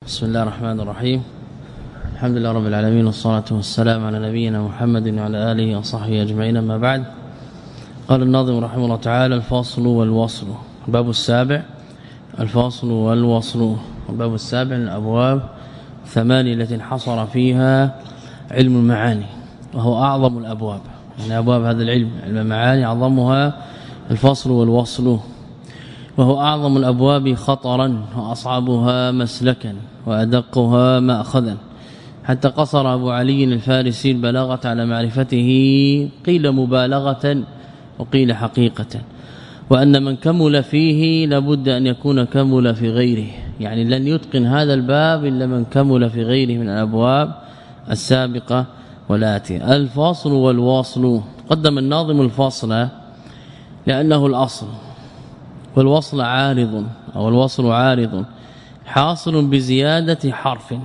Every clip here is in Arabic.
بسم الله الرحمن الرحيم. الحمد لله رب العالمين والصلاة والسلام على نبينا محمد وعلى آله وصحبه أجمعين. ما بعد، قال الناظم رحمه الله تعالى: الفاصل والوصل. الباب السابع، الفاصل والوصل. الباب السابع من الأبواب 8 التي انحصر فيها علم المعاني، وهو أعظم الأبواب. يعني أبواب هذا العلم، علم المعاني، أعظمها الفاصل والوصل، وهو أعظم الأبواب خطرا وأصعبها مسلكا وأدقها مأخذا، حتى قصر أبو علي الفارسي البلاغة على معرفته، قيل مبالغة وقيل حقيقة، وأن من كمل فيه لابد أن يكون كمل في غيره. يعني لن يتقن هذا الباب إلا من كمل في غيره من الأبواب السابقة والآتية. الفاصل والواصل. قدم الناظم الفاصل لأنه الأصل، والوصل عارض أو الوصل عارض حاصل بزيادة حرف،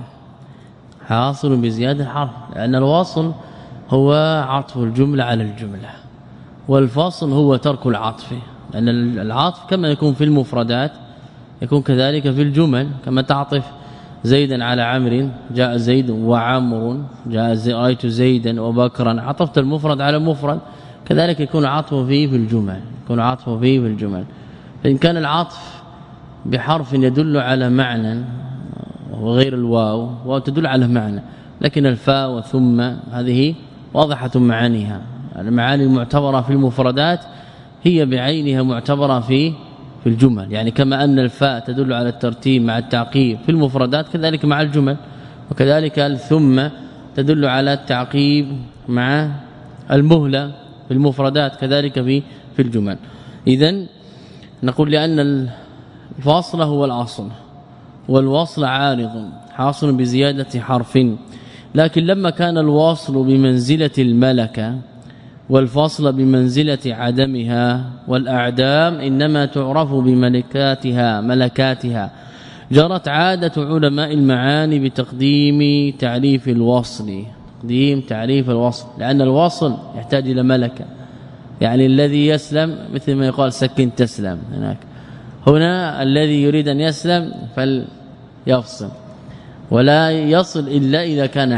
حاصل بزيادة حرف، لأن الوصل هو عطف الجملة على الجملة، والفاصل هو ترك العطف، لأن العطف كما يكون في المفردات يكون كذلك في الجمل. كما تعطف زيدا على عمرو، جاء زيد وعمر، رأيت زيدا وبكرا، عطفت المفرد على مفرد، كذلك يكون عطفه فيه في الجمل، يكون عطفه فيه في الجمل. فإن كان العطف بحرف يدل على معنى وغير الواو، وتدل على معنى، لكن الفاء وثم هذه واضحة معانيها. المعاني المعتبرة في المفردات هي بعينها معتبرة في الجمل. يعني كما أن الفاء تدل على الترتيب مع التعقيب في المفردات، كذلك مع الجمل، وكذلك الثم تدل على التعقيب مع المهلة في المفردات، كذلك في الجمل. إذن نقول لأن الفاصل هو الأصل، والوصل عارض حاصل بزيادة حرف، لكن لما كان الواصل بمنزلة الملكة والفاصل بمنزلة عدمها، والأعدام إنما تعرف بملكاتها، جرت عادة علماء المعاني بتقديم تعريف الوصل، تقديم تعريف الوصل، لأن الوصل يحتاج إلى ملكة. يعني الذي يسلم مثل ما يقال سكن تسلم، هنا الذي يريد أن يسلم فليفصل، ولا يصل إلا إذا كان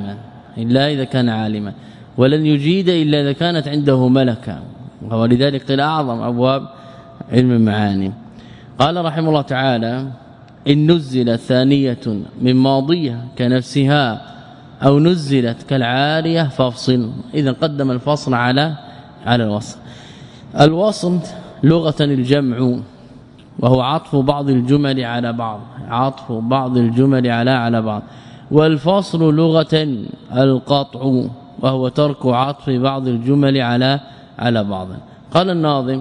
عالما، ولن يجيد إلا إذا كانت عنده ملكة، ولذلك قيل أعظم أبواب علم المعاني. قال رحمه الله تعالى: إن نزلت ثانية من ماضية كنفسها أو نزلت كالعارية فافصل. إذا قدم الفصل على الوصل. الوصل لغة الجمع، وهو عطف بعض الجمل على بعض، عطف بعض الجمل على بعض. والفصل لغة القطع، وهو ترك عطف بعض الجمل على بعض. قال الناظم: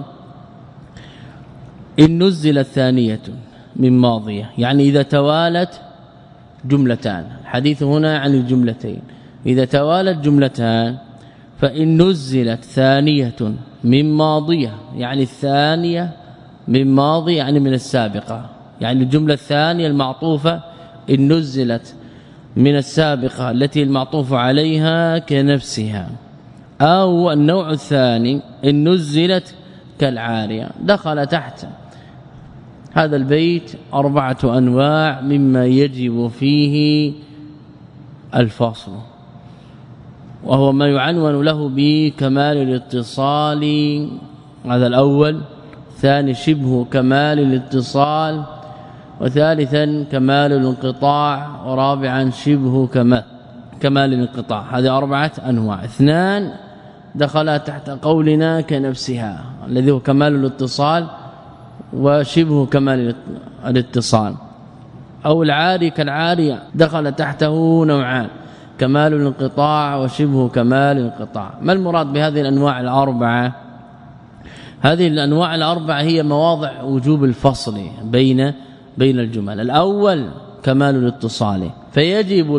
إن نزلت ثانية من ماضية، يعني إذا توالت جملتان، الحديث هنا عن الجملتين، إذا توالت جملتان فإن نزلت ثانية من ماضية، يعني الثانية من ماضي يعني من السابقة، يعني الجملة الثانية المعطوفة إن نزلت من السابقة التي المعطوف عليها كنفسها، أو النوع الثاني إن نزلت كالعارية. دخل تحت هذا البيت 4 أنواع مما يجب فيه الفاصل، وهو ما يعنون له بكمال الاتصال. هذا الأول، ثاني شبه كمال الاتصال، وثالثا كمال الانقطاع، ورابعا شبه كمال الانقطاع. هذه 4 أنواع. 2 دخل تحت قولنا كنفسها الذي هو كمال الاتصال وشبه كمال الاتصال، أو العاري كالعارية دخل تحته نوعان، كمال الانقطاع وشبه كمال الانقطاع. ما المراد بهذه الأنواع ال4؟ هذه الأنواع ال4 هي مواضع وجوب الفصل بين الجمل. الأول كمال الاتصال، فيجب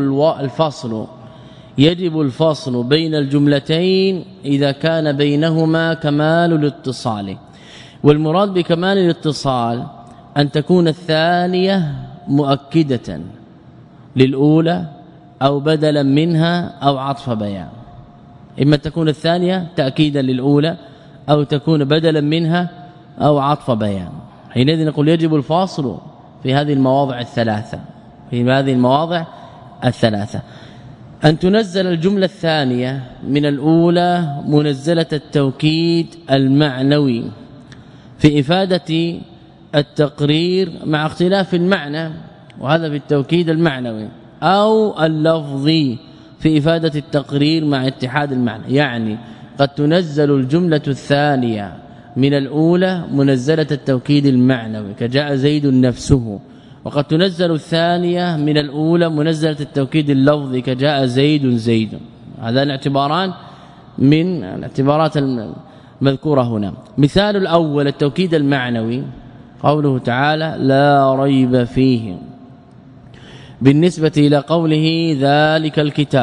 الفصل بين الجملتين إذا كان بينهما كمال الاتصال. والمراد بكمال الاتصال أن تكون الثانية مؤكدة للأولى أو بدلا منها أو عطف بيان. إما تكون الثانية تأكيدا للأولى أو تكون بدلا منها أو عطف بيان. حينئذ نقول يجب الفاصل في هذه المواضع الثلاثة، في هذه المواضع الثلاثة. أن تنزل الجملة الثانية من الأولى منزلة التوكيد المعنوي في إفادة التقرير مع اختلاف المعنى، وهذا بالتوكيد المعنوي، أو اللفظي في إفادة التقرير مع اتحاد المعنى. يعني قد تنزل الجملة الثانية من الأولى منزلة التوكيد المعنوي كجاء زيد نفسه، وقد تنزل الثانية من الأولى منزلة التوكيد اللفظي كجاء زيد. هذا الاعتباران من الاعتبارات المذكورة هنا. مثال الأول التوكيد المعنوي قوله تعالى لا ريب فيه، بالنسبة إلى قوله ذلك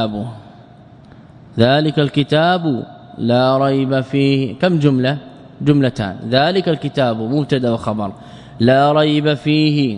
الكتاب لا ريب فيه، كم جملة؟ جملتان. ذلك الكتاب مبتدا وخبر، لا ريب فيه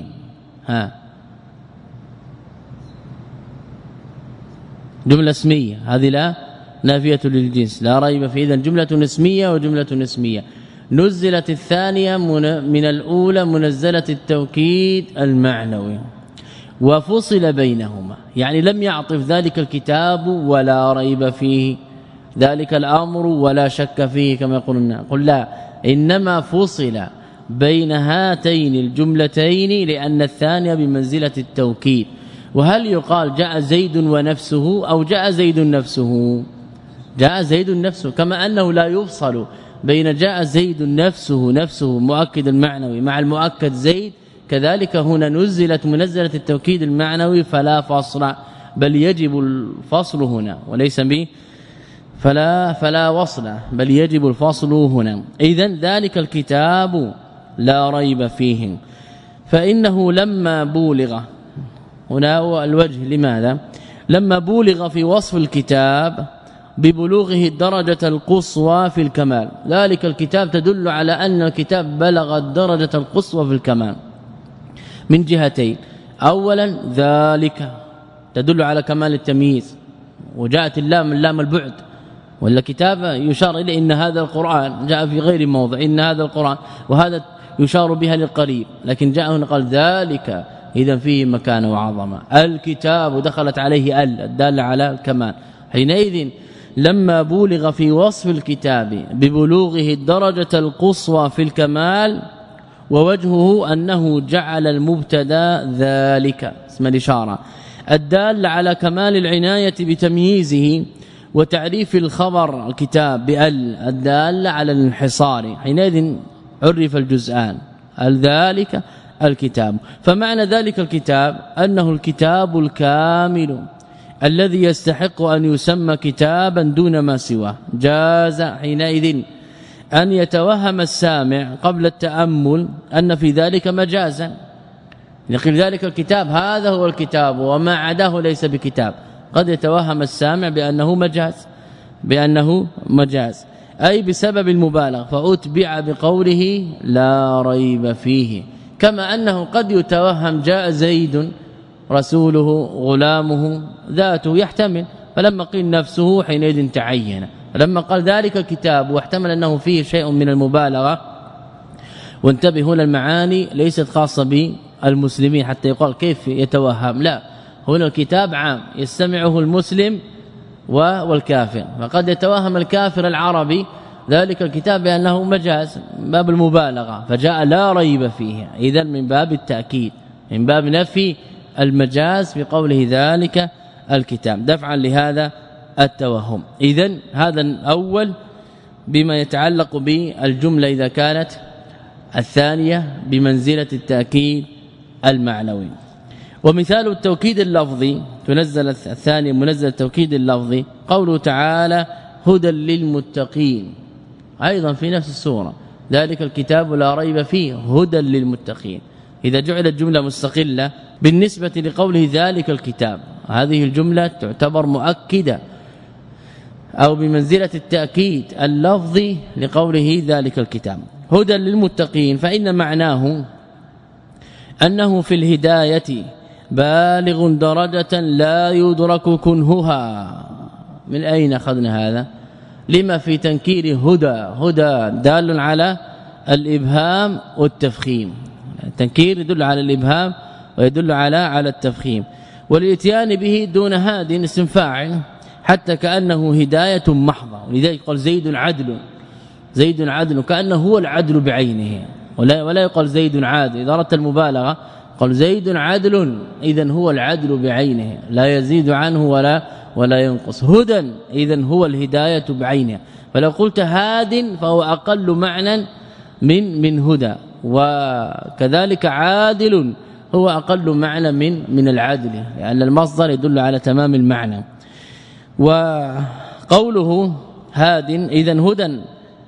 جملة اسمية، هذه لا نافية للجنس، لا ريب فيه، إذن جملة اسمية وجملة اسمية. نزلت الثانية من الأولى منزلة التوكيد المعنوي وفصل بينهما، يعني لم يعطف ذلك الكتاب ولا ريب فيه، ذلك الأمر ولا شك فيه كما يقولون، قل لا، إنما فصل بين هاتين الجملتين لأن الثانية بمنزلة التوكيد. وهل يقال جاء زيد ونفسه أو جاء زيد نفسه؟ جاء زيد نفسه، كما أنه لا يفصل بين جاء زيد نفسه مؤكد المعنوي مع المؤكد زيد، كذلك هنا نزلت منزلة التوكيد المعنوي فلا فصل، بل يجب الفصل هنا وليس به فلا وصل، بل يجب الفصل هنا. إذن ذلك الكتاب لا ريب فيه، فإنه لما بولغ، هنا هو الوجه لماذا؟ لما بولغ في وصف الكتاب ببلوغه الدرجة القصوى في الكمال، ذلك الكتاب تدل على أن الكتاب بلغ الدرجة القصوى في الكمال من جهتين. أولا ذلك تدل على كمال التمييز، وجاءت اللام البعد، ولا كتاب يشار إليه إن هذا القرآن، جاء في غير موضع إن هذا القرآن، وهذا يشار بها للقريب، لكن جاء هنا قال ذلك، إذا فيه مكان وعظمة. الكتاب دخلت عليه الدالة على الكمال. حينئذ لما بولغ في وصف الكتاب ببلوغه الدرجة القصوى في الكمال، ووجهه أنه جعل المبتدا ذلك اسم الإشارة الدال على كمال العناية بتمييزه وتعريف الخبر الكتاب بال الدال على الانحصار، حينئذ عرف الجزءان ذلك الكتاب. فمعنى ذلك الكتاب أنه الكتاب الكامل الذي يستحق أن يسمى كتابا دون ما سواه. جاز حينئذ أن يتوهم السامع قبل التأمل أن في ذلك مجازا، يقول ذلك الكتاب هذا هو الكتاب وما عداه ليس بكتاب، قد يتوهم السامع بأنه مجاز أي بسبب المبالغة، فأتبع بقوله لا ريب فيه. كما أنه قد يتوهم جاء زيد رسوله غلامه ذاته، يحتمل، فلما قيل نفسه حينئذ تعين. فلما قال ذلك الكتاب واحتمل أنه فيه شيء من المبالغة. وانتبه هنا المعاني ليست خاصة بالمسلمين حتى يقال كيف يتوهم، لا، هنا الكتاب عام يستمعه المسلم والكافر، فقد يتوهم الكافر العربي ذلك الكتاب بأنه مجاز باب المبالغة، فجاء لا ريب فيه، إذا من باب التأكيد، من باب نفي المجاز في قوله ذلك الكتاب دفعا لهذا التوهم. إذن هذا الأول بما يتعلق بالجملة إذا كانت الثانية بمنزلة التأكيد المعنوي. ومثال التوكيد اللفظي تنزل الثاني منزل التوكيد اللفظي قوله تعالى هدى للمتقين، أيضا في نفس السورة ذلك الكتاب لا ريب فيه هدى للمتقين. إذا جعلت جملة مستقلة بالنسبة لقوله ذلك الكتاب، هذه الجملة تعتبر مؤكدة أو بمنزلة التأكيد اللفظي لقوله ذلك الكتاب هدى للمتقين، فإن معناه أنه في الهداية بالغ درجة لا يدرك كنهها. من أين أخذنا هذا؟ لما في تنكير هدى دال على الإبهام والتفخيم، التنكير يدل على الإبهام ويدل على التفخيم. والاتيان به دون هاد اسم فاعل حتى كأنه هداية محضة، ولذلك قال زيد عدل، زيد عدل كأنه هو العدل بعينه، ولا يقال زيد عادل. إذا أردت المبالغة قال زيد عدل، إذن هو العدل بعينه لا يزيد عنه ولا ينقص. هدى إذن هو الهداية بعينها. فلو قلت هاد فهو أقل معنى من هدى، وكذلك عادل هو أقل معنى من العدل، لأن يعني المصدر يدل على تمام المعنى. وقوله هاد إذن هدى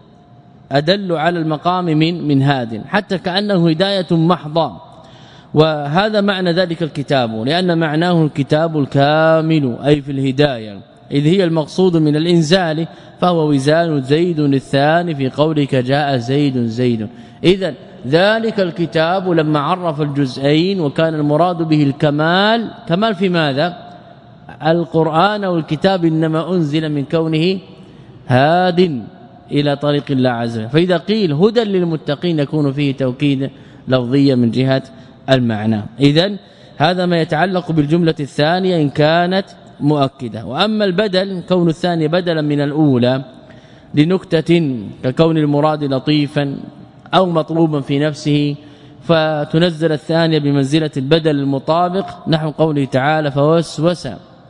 أدل على المقام من هاد، حتى كأنه هداية محضة. وهذا معنى ذلك الكتاب، لأن معناه الكتاب الكامل أي في الهداية، إذ هي المقصود من الإنزال، فهو وزان زيد الثاني في قولك جاء زيد. إذن ذلك الكتاب لما عرف الجزئين وكان المراد به الكمال، كمال في ماذا؟ القرآن والكتاب إنما أنزل من كونه هاد إلى طريق الله عز وجل. فإذا قيل هدى للمتقين يكون فيه توكيد لفظية من جهة المعنى. إذن هذا ما يتعلق بالجملة الثانية إن كانت مؤكدة. وأما البدل كون الثاني بدلا من الأولى لنكتة ككون المراد لطيفا أو مطلوبا في نفسه، فتنزل الثانية بمنزلة البدل المطابق، نحو قوله تعالى فوسوس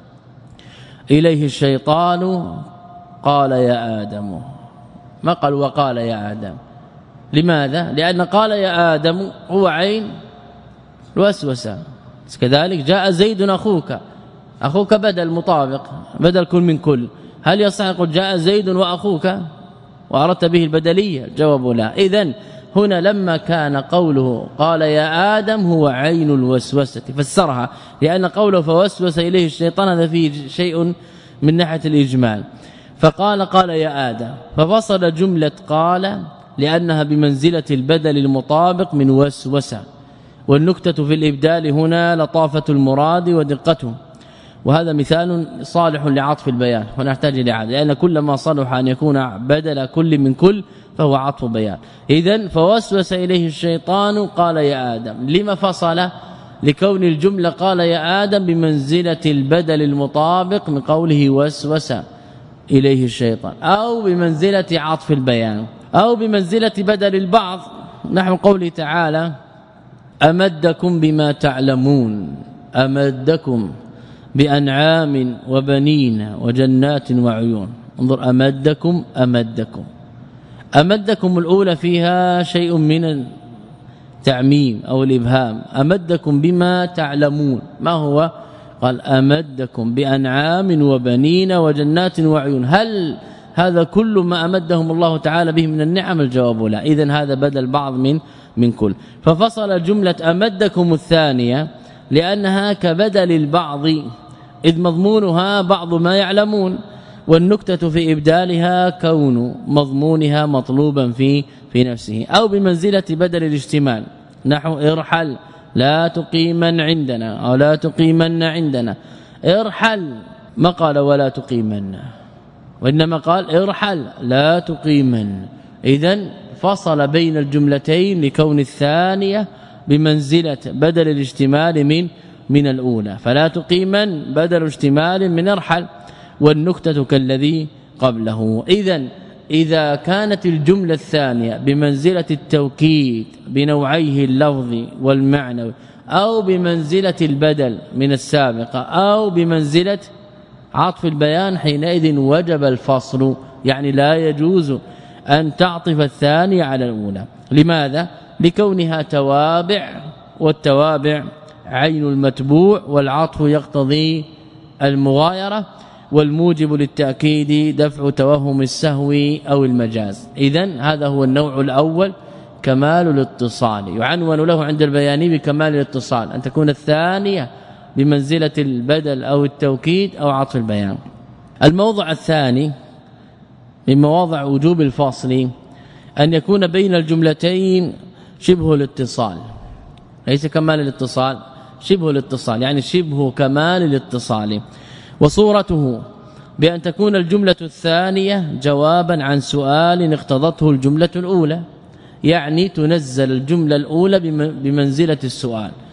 إليه الشيطان قال يا آدم، ما قال وقال يا آدم. لماذا؟ لأن قال يا آدم هو عين الوسوسة. كذلك جاء زيد أخوك بدل مطابق، بدل كل من كل. هل يصح يقول جاء زيد وأخوك وأردت به البدلية؟ الجواب لا. إذن هنا لما كان قوله قال يا آدم هو عين الوسوسة فسرها، لأن قوله فوسوس إليه الشيطان هذا فيه شيء من ناحية الإجمال. فقال يا آدم، ففصل جملة قال لأنها بمنزلة البدل المطابق من وسوسة. والنكتة في الإبدال هنا لطافة المراد ودقته، وهذا مثال صالح لعطف البيان ونحتاج لعاده، لأن كل ما صلح أن يكون بدل كل من كل فهو عطف بيان. إذن فوسوس إليه الشيطان قال يا آدم. لما فصل؟ لكون الجملة قال يا آدم بمنزلة البدل المطابق من قوله وسوس إليه الشيطان، أو بمنزلة عطف البيان، أو بمنزلة بدل البعض، نحو قوله تعالى أمدكم بما تعلمون، أمدكم بأنعام وبنين وجنات وعيون. انظر أمدكم الأولى فيها شيء من التعميم أو الإبهام. أمدكم بما تعلمون ما هو؟ قال أمدكم بأنعام وبنين وجنات وعيون. هل هذا كل ما أمدهم الله تعالى به من النعم؟ الجواب لا. إذن هذا بدل بعض من كل. ففصل جملة أمدكم الثانية لأنها كبدل البعض، إذ مضمونها بعض ما يعلمون، والنكتة في إبدالها كون مضمونها مطلوبا في نفسه، أو بمنزلة بدل الاشتمال، نحو ارحل لا تقيمن عندنا أو لا تقيمن عندنا. ارحل ما قال ولا تقيمن، وإنما قال ارحل لا تقيمن. إذن فصل بين الجملتين لكون الثانية بمنزلة بدل الاشتمال من الأولى، فلا تقيمن بدل اشتمال من ارحل، والنكتة كالذي قبله. إذن إذا كانت الجملة الثانية بمنزلة التوكيد بنوعيه اللفظي والمعنوي، أو بمنزلة البدل من السابقة، أو بمنزلة عطف البيان، حينئذ وجب الفصل، يعني لا يجوز أن تعطف الثانية على الأولى. لماذا؟ لكونها توابع، والتوابع عين المتبوع، والعطف يقتضي المغايرة، والموجب للتأكيد دفع توهم السهو أو المجاز. إذن هذا هو النوع الأول كمال الاتصال، يعنون له عند البياني بكمال الاتصال، أن تكون الثانية بمنزلة البدل أو التوكيد أو عطف البيان. الموضع الثاني من مواضع وجوب الفاصل أن يكون بين الجملتين شبه الاتصال، ليس كمال الاتصال، شبه الاتصال، يعني شبه كمال الاتصال. وصورته بأن تكون الجملة الثانية جوابا عن سؤال اقتضته الجملة الأولى، يعني تنزل الجملة الأولى بمنزلة السؤال،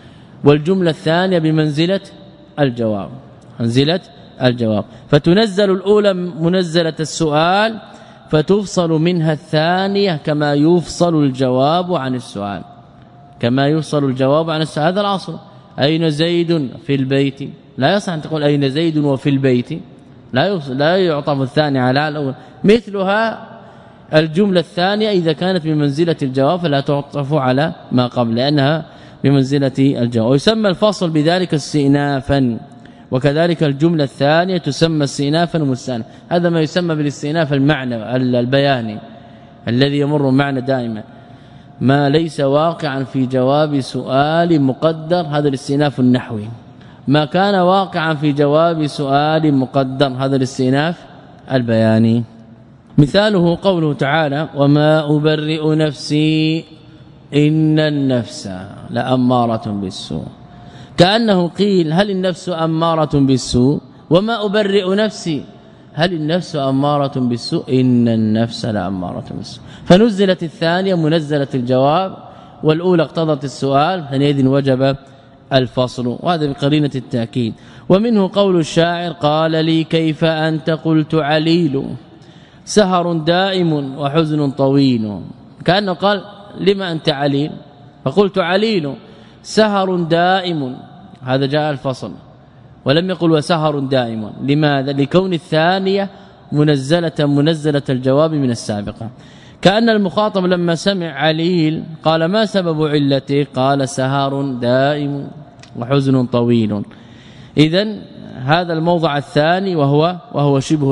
والجملة الثانية بمنزلة الجواب منزلة الجواب فتنزل الأولى منزلة السؤال فتفصل منها الثانية كما يفصل الجواب عن السؤال كما يفصل الجواب عن السؤال. هذا الأصل. أين زيد في البيت لا يصح أن تقول أين زيد وفي البيت لا يعطف الثاني على الأول. مثلها الجملة الثانية إذا كانت بمنزلة الجواب فلا تعطف على ما قبل لأنها بمنزلة الجواب. ويسمى الفصل بذلك استئنافا وكذلك الجملة الثانية تسمى استئنافا ومستأنفا. هذا ما يسمى بالاستئناف المعنى البياني الذي يمر معنا دائما ما ليس واقعا في جواب سؤال مقدر هذا الاستئناف النحوي ما كان واقعا في جواب سؤال مقدر هذا الاستئناف البياني. مثاله قوله تعالى وما أبرئ نفسي إن النفس لأمارة بالسوء كأنه قيل هل النفس أمارة بالسوء وما أبرئ نفسي هل النفس أمارة بالسوء إن النفس لأمارة بالسوء فنزلت الثانية منزلة الجواب والأولى اقتضت السؤال حينئذ وجب الفصل وهذا بقرينة التأكيد. ومنه قول الشاعر قال لي كيف أنت قلت عليل سهر دائم وحزن طويل كأنه قال لما أنت عليل فقلت عليل سهر دائم هذا جاء الفصل ولم يقل وسهر دائم. لماذا؟ لكون الثانية منزلة الجواب من السابقة. كأن المخاطب لما سمع عليل قال ما سبب علته قال سهر دائم وحزن طويل. إذن هذا الموضع الثاني وهو شبه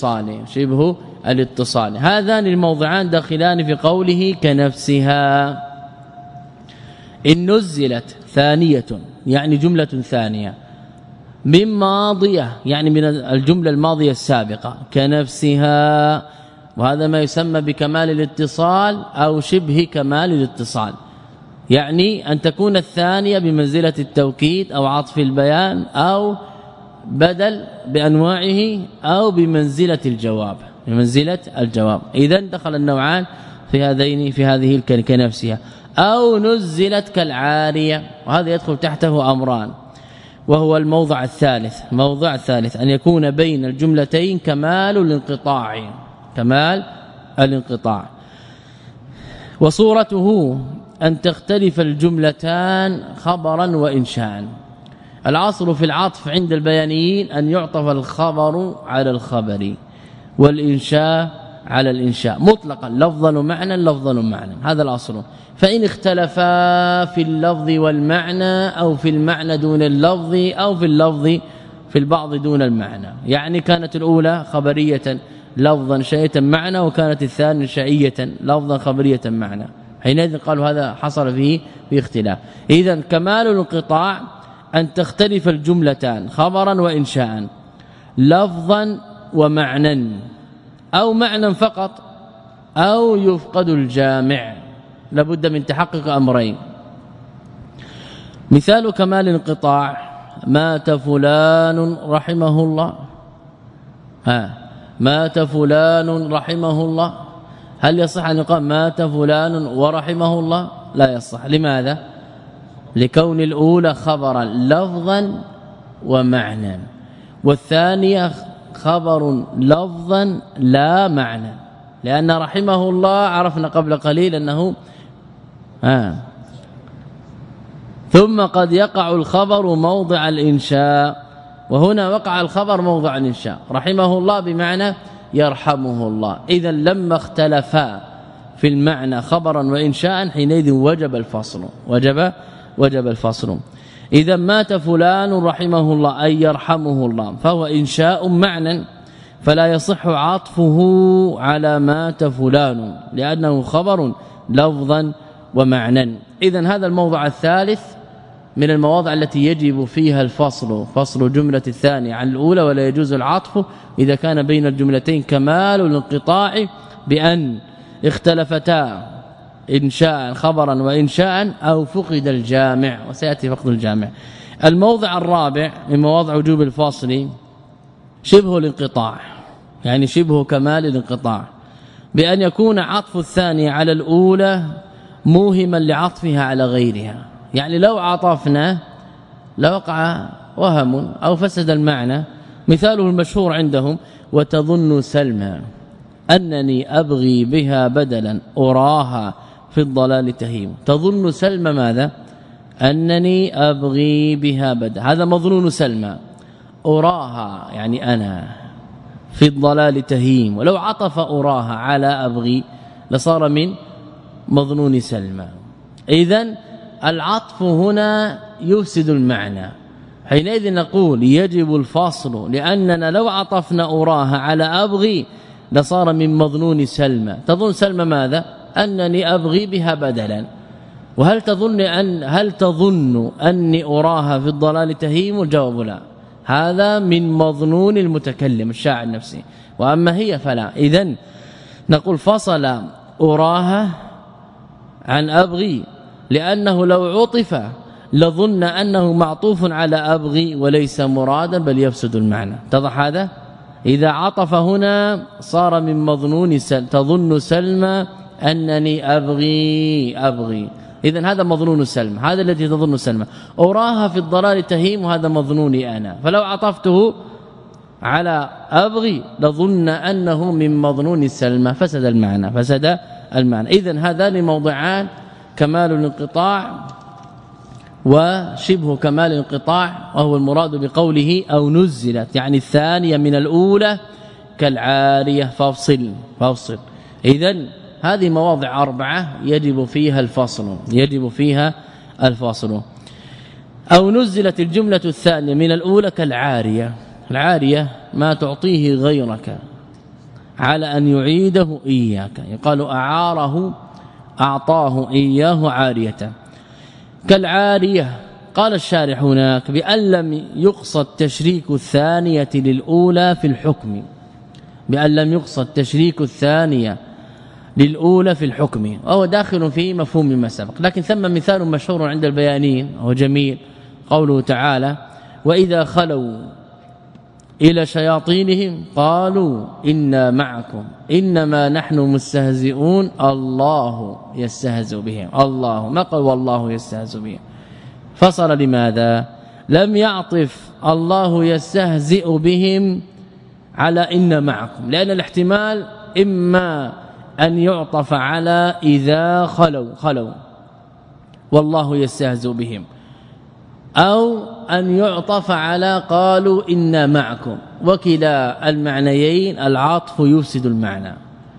الاتصال هذان الموضعان داخلان في قوله كنفسها. إن نزلت ثانية يعني جملة ثانية من ماضية يعني من الجملة الماضية السابقة كنفسها وهذا ما يسمى بكمال الاتصال أو شبه كمال الاتصال يعني أن تكون الثانية بمنزلة التوكيد أو عطف البيان أو بدل بأنواعه أو بمنزلة الجواب إذن دخل النوعان في هذه كنفسها أو نزلت كالعارية وهذا يدخل تحته أمران وهو الموضع الثالث أن يكون بين الجملتين كمال الانقطاع وصورته أن تختلف الجملتان خبرا وإنشاء. العصر في العطف عند البيانيين أن يعطف الخبر على الخبر والإنشاء على الإنشاء مطلقا لفظا ومعنى هذا الأصل. فإن اختلفا في اللفظ والمعنى أو في المعنى دون اللفظ أو في اللفظ في البعض دون المعنى يعني كانت الأولى خبرية لفظا شيئة معنى وكانت الثانية شيئة لفظا خبرية معنى حينئذ قالوا هذا حصل فيه باختلاف. إذن كمال الانقطاع أن تختلف الجملتان خبرا وإنشاء لفظا ومعنى أو معنى فقط أو يفقد الجامع لابد من تحقق أمرين. مثال كمال الانقطاع مات فلان رحمه الله مات فلان رحمه الله هل يصح أن يقال مات فلان ورحمه الله؟ لا يصح. لماذا؟ لكون الأولى خبرا لفظا ومعنى والثانية خبر لفظا لا معنى لأن رحمه الله عرفنا قبل قليل أنه ثم قد يقع الخبر موضع الإنشاء وهنا وقع الخبر موضع الإنشاء رحمه الله بمعنى يرحمه الله. إذا لما اختلفا في المعنى خبرا وإنشاء حينئذ وجب الفصل. إذا مات فلان رحمه الله أي يرحمه الله فهو إنشاء معنى فلا يصح عطفه على مات فلان لأنه خبر لفظا ومعنى. إذا هذا الموضع الثالث من المواضع التي يجب فيها فصل جملة الثانية عن الأولى ولا يجوز العطف إذا كان بين الجملتين كمال الانقطاع بأن اختلفتا إنشاء خبرا وإنشاء أو فقد الجامع وسيأتي فقد الجامع. الموضع الرابع من مواضع وجوب الفصل شبه الانقطاع يعني شبه كمال الانقطاع بأن يكون عطف الثانية على الأولى موهما لعطفها على غيرها. يعني لو عطفنا لوقع وهم أو فسد المعنى. مثاله المشهور عندهم: وتظن سلمى أنني أبغي بها بدلا أراها في الضلال تهيم. تظن سلمى ماذا؟ أنني أبغي بها بدلا، هذا مظنون سلمى. أراها يعني أنا في الضلال تهيم، ولو عطف أراها على أبغي لصار من مظنون سلمى. إذن العطف هنا يفسد المعنى، حينئذ نقول يجب الفصل، لأننا لو عطفنا أراها على أبغي لصار من مظنون سلمى. تظن سلمى ماذا؟ أنني أبغي بها بدلا. وهل تظن أني أراها في الضلال تهيم؟ الجواب لا، هذا من مظنون المتكلم الشاعر نفسه، وأما هي فلا. إذن نقول فصل أراها عن أبغي، لأنه لو عطف لظن أنه معطوف على أبغي وليس مرادا بل يفسد المعنى. اتضح هذا؟ إذا عطف هنا صار من مظنون تظن سلمى أنني أبغي. إذن هذا مظنون سلمى، هذا الذي تظن سلمى. أراها في الضلال تهيم، وهذا مظنوني أنا، فلو عطفته على أبغي لظن أنه من مظنون سلمى، فسد المعنى. إذن هذان موضعان: كمال الانقطاع وشبه كمال الانقطاع، وهو المراد بقوله أو نزلت، يعني الثانية من الأولى كالعارية فافصل. إذن هذه مواضع 4 يجب فيها الفصل. أو نزلت الجملة الثانية من الأولى كالعارية. العارية ما تعطيه غيرك على أن يعيده إياك، يقال أعاره أعطاه إياه عارية. كالعارية قال الشارح هناك بأن لم يقصد تشريك الثانية للأولى في الحكم، بأن لم يقصد تشريك الثانية للأولى في الحكم، وهو داخل في مفهوم ما سبق. لكن ثم مثال مشهور عند البيانين وهو جميل، قوله تعالى: وإذا خلوا إلى شياطينهم قالوا إنا معكم إنما نحن مستهزئون الله يستهزئ بهم. الله ما قال والله يستهزئ بهم، فصل. لماذا؟ لم يعطف الله يستهزئ بهم على إن معكم، لأن الاحتمال إما أن يعطف على إذا خلوا والله يستهزئ بهم، أو أن يعطف على قالوا إنا معكم، وكلا المعنيين العطف يفسد المعنى.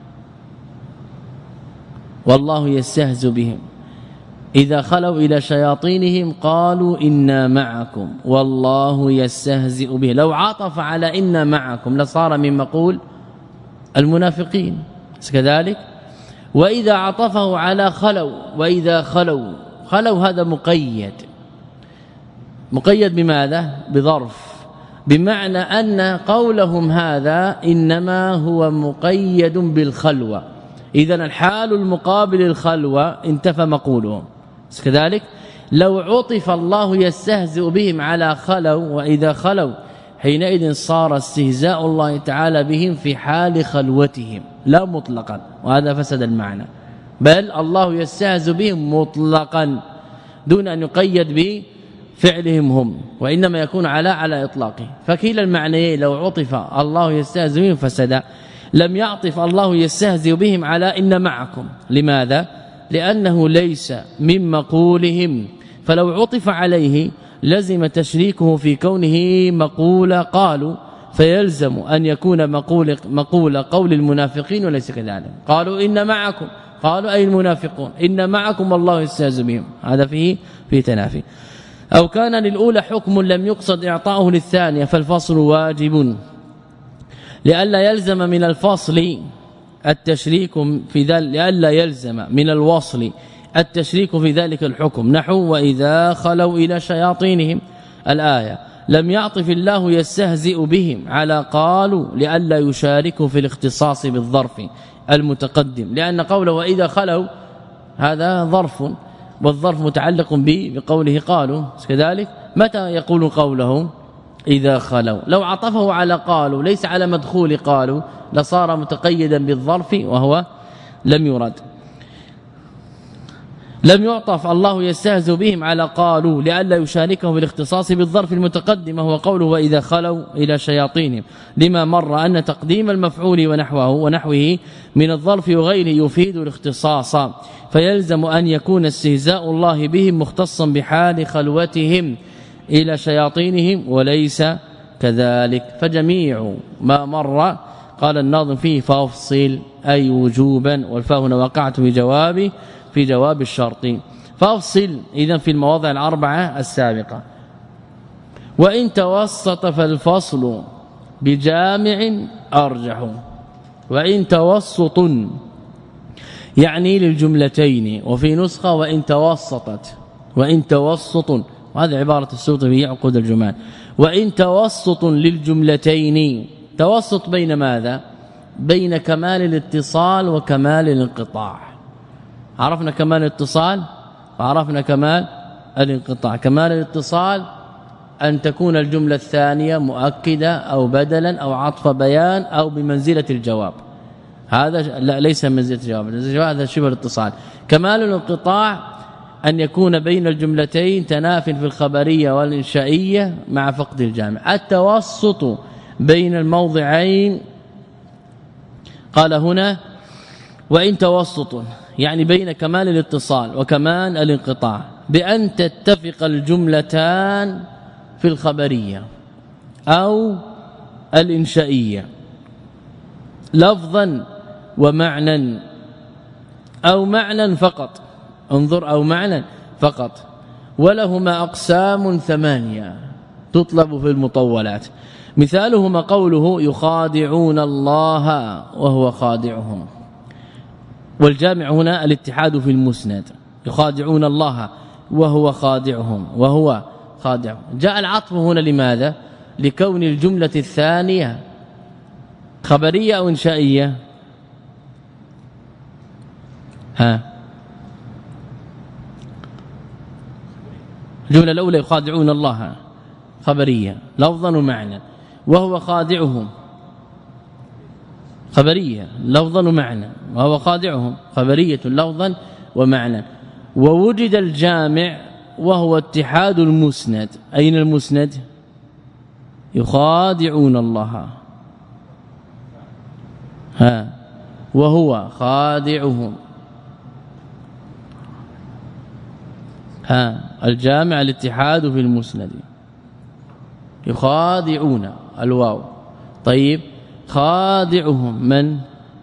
والله يستهزئ بهم إذا خلوا إلى شياطينهم قالوا إنا معكم والله يستهزئ به. لو عطف على إنا معكم لصار من مقول المنافقين كذلك. وإذا عطفه على وإذا خلوا هذا مقيد بماذا؟ بظرف، بمعنى أن قولهم هذا إنما هو مقيد بالخلوة. إذن الحال المقابل الخلوة انتفى مقولهم كذلك. لو عطف الله يستهزئ بهم على وإذا خلوا، حينئذ صار استهزاء الله تعالى بهم في حال خلوتهم لا مطلقا، وهذا فسد المعنى. بل الله يستهزئ بهم مطلقا دون أن يقيد بفعلهم هم، وإنما يكون على إطلاقه. فكلا المعنيين لو عطف الله يستهزئ بهم فسد. لم يعطف الله يستهزئ بهم على إن معكم. لماذا؟ لأنه ليس من مقولهم، فلو عطف عليه لزم تشريكه في كونه مقول قالوا، فيلزم أن يكون مقول قول المنافقين وليس كذلك. قالوا إن معكم، قالوا أي المنافقون إن معكم والله يستهزئ بهم، هذا فيه تنافي. أو كان للأولى حكم لم يقصد إعطاؤه للثانية فالفصل واجب، لئلا يلزم من الفصل التشريك في ذلك، لئلا يلزم من الوصل التشريك في ذلك الحكم. نحو وإذا خلوا إلى شياطينهم الآية. لم يعطف الله يستهزئ بهم على قالوا لئلا يشاركوا في الاختصاص بالظرف المتقدم، لأن قوله وإذا خلوا هذا ظرف، والظرف متعلق بقوله قالوا كذلك. متى يقول قوله؟ إذا خلوا. لو عطفه على قالوا ليس على مدخول قالوا لصار متقيدا بالظرف وهو لم يرد. لم يعطف الله يستهزئ بهم على قالوا لئلا يشاركهم بالاختصاص بالظرف المتقدم وهو قوله وإذا خلوا إلى شياطينهم لما مر أن تقديم المفعول ونحوه من الظرف وغيره يفيد الاختصاص فيلزم أن يكون استهزاء الله بهم مختصا بحال خلوتهم إلى شياطينهم وليس كذلك. فجميع ما مر قال الناظم فيه فافصل أي وجوبا والفاء هنا وقعت في جواب الشرط فافصل إذن في المواضع الأربعة السابقة. وإن توسط فالفصل بجامع أرجح. وإن توسط يعني للجملتين وفي نسخة وإن توسطت وإن توسط وهذه عبارة السيوطي في عقود الجمال. وإن توسط للجملتين توسط بين ماذا؟ بين كمال الاتصال وكمال الانقطاع. عرفنا كمال الاتصال وعرفنا كمال الانقطاع. كمال الاتصال أن تكون الجملة الثانية مؤكدة أو بدلا أو عطف بيان أو بمنزلة الجواب. هذا لا ليس منزلة الجواب، هذا شبه الاتصال. كمال الانقطاع أن يكون بين الجملتين تناف في الخبرية والإنشائية مع فقد الجامع. التوسط بين الموضعين قال هنا وإن توسط يعني بين كمال الاتصال وكمال الانقطاع بأن تتفق الجملتان في الخبرية أو الإنشائية لفظا ومعنى أو معنى فقط. انظر أو معنى فقط. ولهما أقسام 8 تطلب في المطولات. مثالهما قوله يخادعون الله وهو خادعهم. والجامع هنا الاتحاد في المسند. يخادعون الله وهو خادعهم وهو خادعهم. جاء العطف هنا لماذا؟ لكون الجملة الثانية خبرية أو إنشائية؟ الجملة الأولى يخادعون الله خبرية لفظا ومعنى وهو خادعهم خبرية لفظا ومعنى وهو خادعهم خبرية لفظا ومعنى. ووجد الجامع وهو اتحاد المسند. أين المسند؟ يخادعون الله وهو خادعهم. الجامع الاتحاد في المسند يخادعون الواو. طيب خادعهم من؟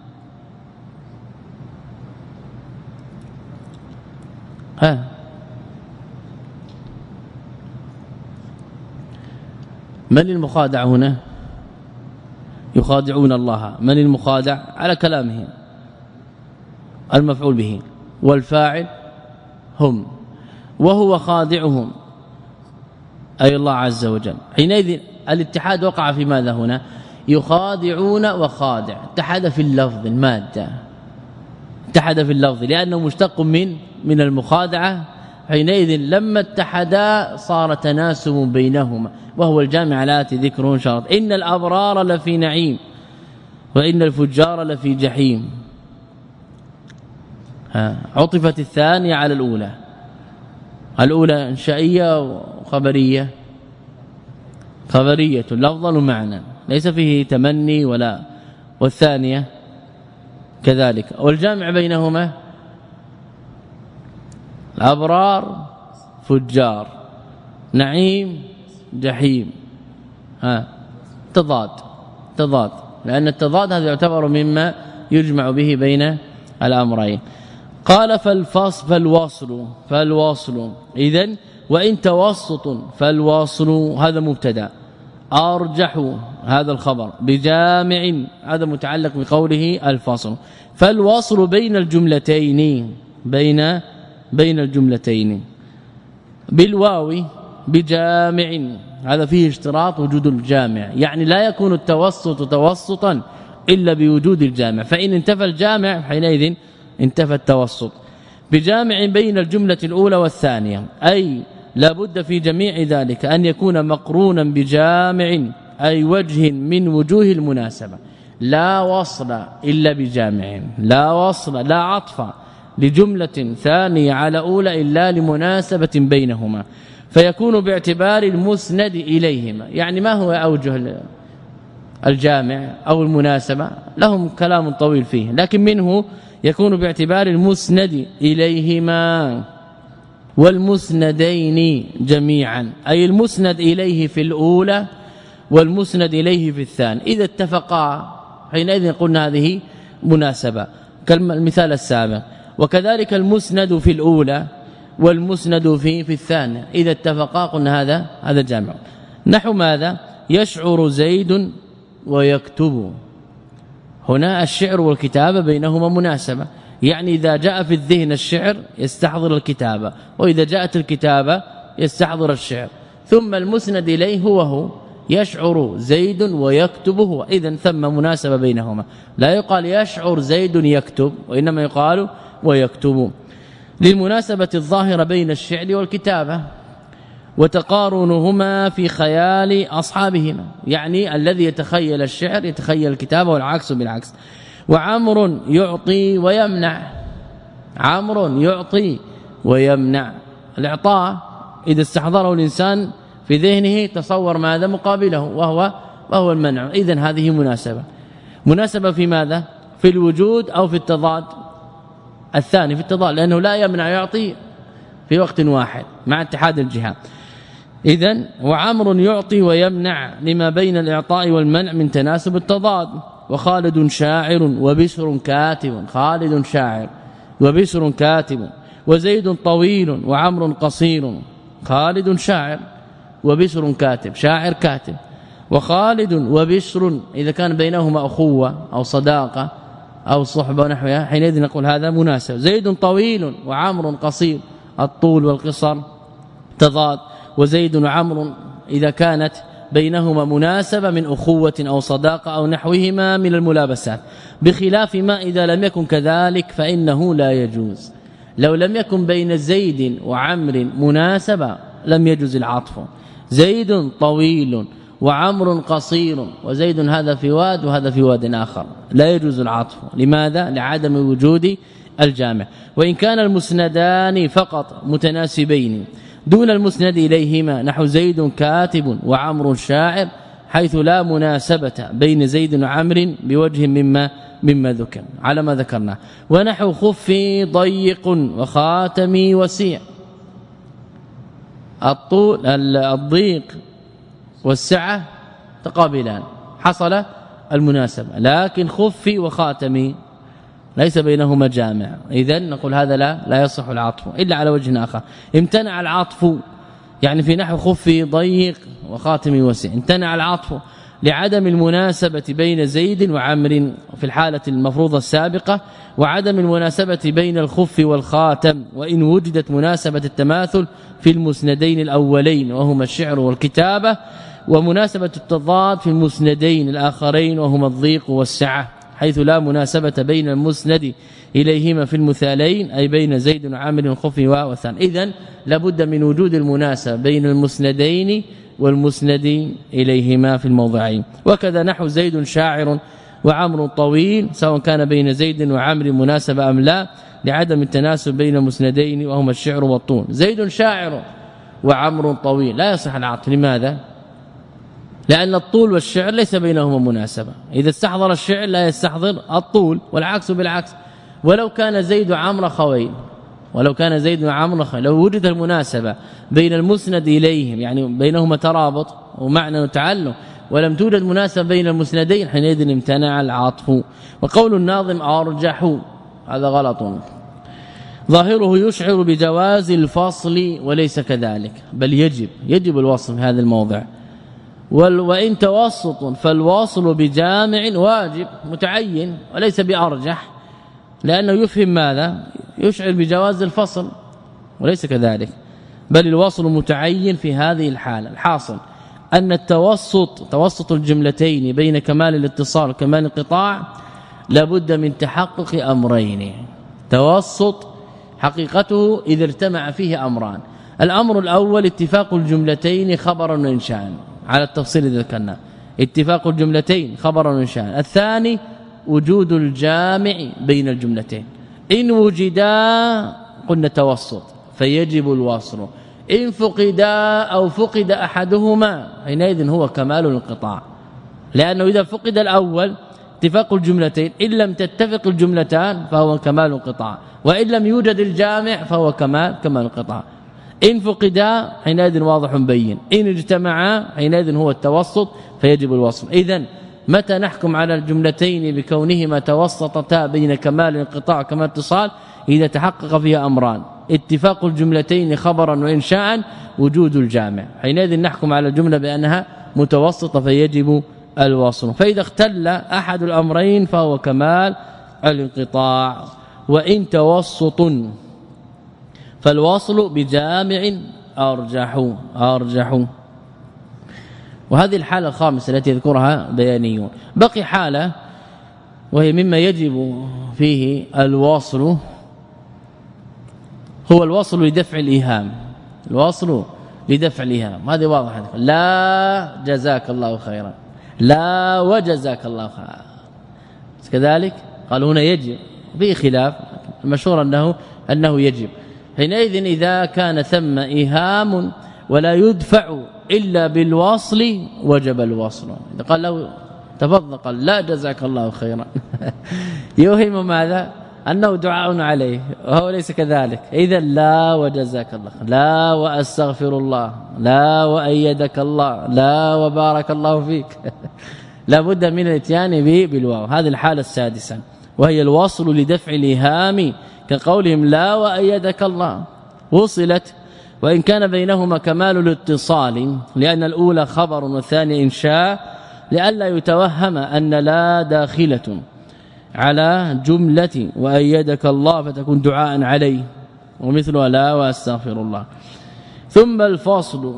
من المخادع هنا؟ يخادعون الله. من المخادع؟ على كلامه المفعول به والفاعل هم وهو خادعهم أي الله عز وجل. حينئذ الاتحاد وقع في ماذا هنا؟ يخادعون وخادع اتحد في اللفظ المادة اتحد في اللفظ لأنه مشتق من المخادعة. حينئذ لما اتحدا صار تناسب بينهما وهو الجامع الآتي ذكره شرط. إن الأبرار لفي نعيم وإن الفجار لفي جحيم. عطفت الثانية على الأولى. الأولى إنشائية وخبرية خبرية لفظا ومعنى ليس فيه تمني ولا. والثانية كذلك. والجامع بينهما الأبرار فجار نعيم جحيم. تضاد لأن التضاد هذا يعتبر مما يجمع به بين الأمرين. قال فالوصل إذن وإن توسط فالوصل هذا مبتدا أرجح هذا الخبر بجامع هذا متعلق بقوله الفصل. فالوصل بين الجملتين بين الجملتين بالواو بجامع هذا فيه اشتراط وجود الجامع. يعني لا يكون التوسط توسطا إلا بوجود الجامع. فإن انتفى الجامع حينئذ انتفى التوسط. بجامع بين الجملة الأولى والثانية أي لا بد في جميع ذلك أن يكون مقرونا بجامع أي وجه من وجوه المناسبة. لا وصل إلا بجامع لا وصل لا عطف لجملة ثانية على أولى إلا لمناسبة بينهما فيكون باعتبار المسند إليهما. يعني ما هو أوجه الجامع أو المناسبة؟ لهم كلام طويل فيه، لكن منه يكون باعتبار المسند إليهما والمسندين جميعا، أي المسند إليه في الأولى والمسند إليه في الثاني إذا اتفقا حينئذ قلنا هذه مناسبة كالمثال السابق. وكذلك المسند في الأولى والمسند في الثانية إذا اتفقا قلنا هذا جامع. نحو ماذا؟ يشعر زيد ويكتب. هنا الشعر والكتابة بينهما مناسبة، يعني إذا جاء في الذهن الشعر يستحضر الكتابة، وإذا جاءت الكتابة يستحضر الشعر. ثم المسند إليه هو يشعر زيد ويكتب هو، إذن ثم مناسبة بينهما. لا يقال يشعر زيد يكتب، وإنما يقال ويكتب للمناسبة الظاهرة بين الشعر والكتابة وتقارنهما في خيال أصحابهما، يعني الذي يتخيل الشعر يتخيل الكتابة والعكس بالعكس. وعمر يعطي ويمنع، عمر يعطي ويمنع. الإعطاء إذا استحضره الإنسان في ذهنه تصور ماذا مقابله وهو المنع. إذن هذه مناسبة في ماذا؟ في الوجود أو في التضاد؟ الثاني في التضاد، لأنه لا يمنع يعطي في وقت واحد مع اتحاد الجهات. إذن وعمر يعطي ويمنع لما بين الإعطاء والمنع من تناسب التضاد. وخالد شاعر وبشر كاتب، خالد شاعر وبشر كاتب. وزيد طويل وعمر قصير، خالد شاعر وبشر كاتب، شاعر كاتب. وخالد وبشر إذا كان بينهما أخوة أو صداقة أو صحبة ونحوها حينئذ نقول هذا مناسب. زيد طويل وعمر قصير، الطول والقصر تضاد. وزيد وعمر إذا كانت بينهما مناسبة من أخوة أو صداقة أو نحوهما من الملابسات، بخلاف ما إذا لم يكن كذلك فإنه لا يجوز. لو لم يكن بين زيد وعمر مناسبة لم يجوز العطف. زيد طويل وعمر قصير، وزيد هذا في واد وهذا في واد آخر، لا يجوز العطف. لماذا؟ لعدم وجود الجامع. وإن كان المسندان فقط متناسبين دون المسند إليهما، نحو زيد كاتب وعمر شاعر، حيث لا مناسبة بين زيد وعمر بوجه مما ذكر على ما ذكرنا. ونحو خفي ضيق وخاتمي وسيع، الطول الضيق والسعة تقابلان حصل المناسبة، لكن خفي وخاتمي ليس بينهما جامع. إذن نقول هذا لا يصح العطف إلا على وجه آخر. امتنع العطف يعني في نحو خفي ضيق وخاتمي وسيع، امتنع العطف لعدم المناسبة بين زيد وعمر في الحالة المفروضة السابقة، وعدم المناسبة بين الخف والخاتم، وإن وجدت مناسبة التماثل في المسندين الأولين وهما الشعر والكتابة، ومناسبة التضاد في المسندين الآخرين وهما الضيق والسعة، حيث لا مناسبة بين المسند إليهما في المثالين أي بين زيد وعمر والخف والثاني. إذن لابد من وجود المناسبة بين المسندين والمسند إليهما في الموضعين. وكذا نحو زيد شاعر وعمر طويل، سواء كان بين زيد وعمر مناسبة أم لا، لعدم التناسب بين المسندين وهما الشعر والطول. زيد شاعر وعمر طويل لا يصح العطف. لماذا؟ لأن الطول والشعر ليس بينهما مناسبة، إذا استحضر الشعر لا يستحضر الطول، والعكس بالعكس. ولو كان زيد وعمر خوين، لو وجد المناسبة بين المسند إليهم يعني بينهما ترابط ومعنى وتعلق، ولم توجد مناسبة بين المسندين حينئذ امتنع العطف. وقول الناظم أرجح هذا غلط، ظاهره يشعر بجواز الفصل وليس كذلك، بل يجب الوصل في هذا الموضع. وإن توسط فالواصل بجامع واجب متعين وليس بأرجح، لأنه يفهم ماذا؟ يشعر بجواز الفصل وليس كذلك، بل الوصل متعين في هذه الحالة. الحاصل أن توسط الجملتين بين كمال الاتصال وكمال الانقطاع لابد من تحقق أمرين. توسط حقيقته إذا اجتمع فيه أمران: الأمر الأول اتفاق الجملتين خبرا وإنشاء على التفصيل الذي ذكرنا، اتفاق الجملتين خبرا وإنشاء. الثاني وجود الجامع بين الجملتين. إن وجدا قلنا توسط فيجب الوصل، إن فقدا أو فقد أحدهما حينئذ هو كمال الانقطاع، لأنه إذا فقد الأول اتفاق الجملتين، إن لم تتفق الجملتان فهو كمال الانقطاع، وإن لم يوجد الجامع فهو كمال الانقطاع. إن فقدا حينئذ واضح بين، إن اجتمعا حينئذ هو التوسط فيجب الوصل. إذن متى نحكم على الجملتين بكونهما توسطتا بين كمال الانقطاع وكمال الاتصال؟ إذا تحقق فيها أمران: اتفاق الجملتين خبرا وإنشاء، وجود الجامع، حينئذ نحكم على الجملة بأنها متوسطة فيجب الوصل. فإذا اختل أحد الأمرين فهو كمال الانقطاع. وإن توسط فالوصل بجامع أرجح. وهذه الحالة الخامسة التي يذكرها بيانيون. بقي حالة وهي مما يجب فيه الوصل، هو الوصل لدفع الإيهام. الوصل لدفع الإيهام هذه واضحة، لا جزاك الله خيرا، لا وجزاك الله خيرا، كذلك قال هنا يجب، به خلاف المشهور أنه يجب. حينئذ إذا كان ثم إيهام ولا يدفع إلا بالوصل وجب الوصل. إذا قال له تفضل قال لا جزاك الله خيرا يوهم ماذا؟ أنه دعاء عليه، وهو ليس كذلك. إذا لا وجزاك الله، لا وأستغفر الله، لا وأيدك الله، لا وبارك الله فيك لا بد من الاتيان بالواو. هذه الحالة السادسة وهي الوصل لدفع الإيهام، كقولهم لا وأيدك الله، وصلت وإن كان بينهما كمال الاتصال، لأن الأولى خبر والثانية إنشاء، لئلا يتوهم أن لا داخلة على جملة وأيدك الله فتكون دعاء عليه، ومثلها لا واستغفر الله. ثم الفصل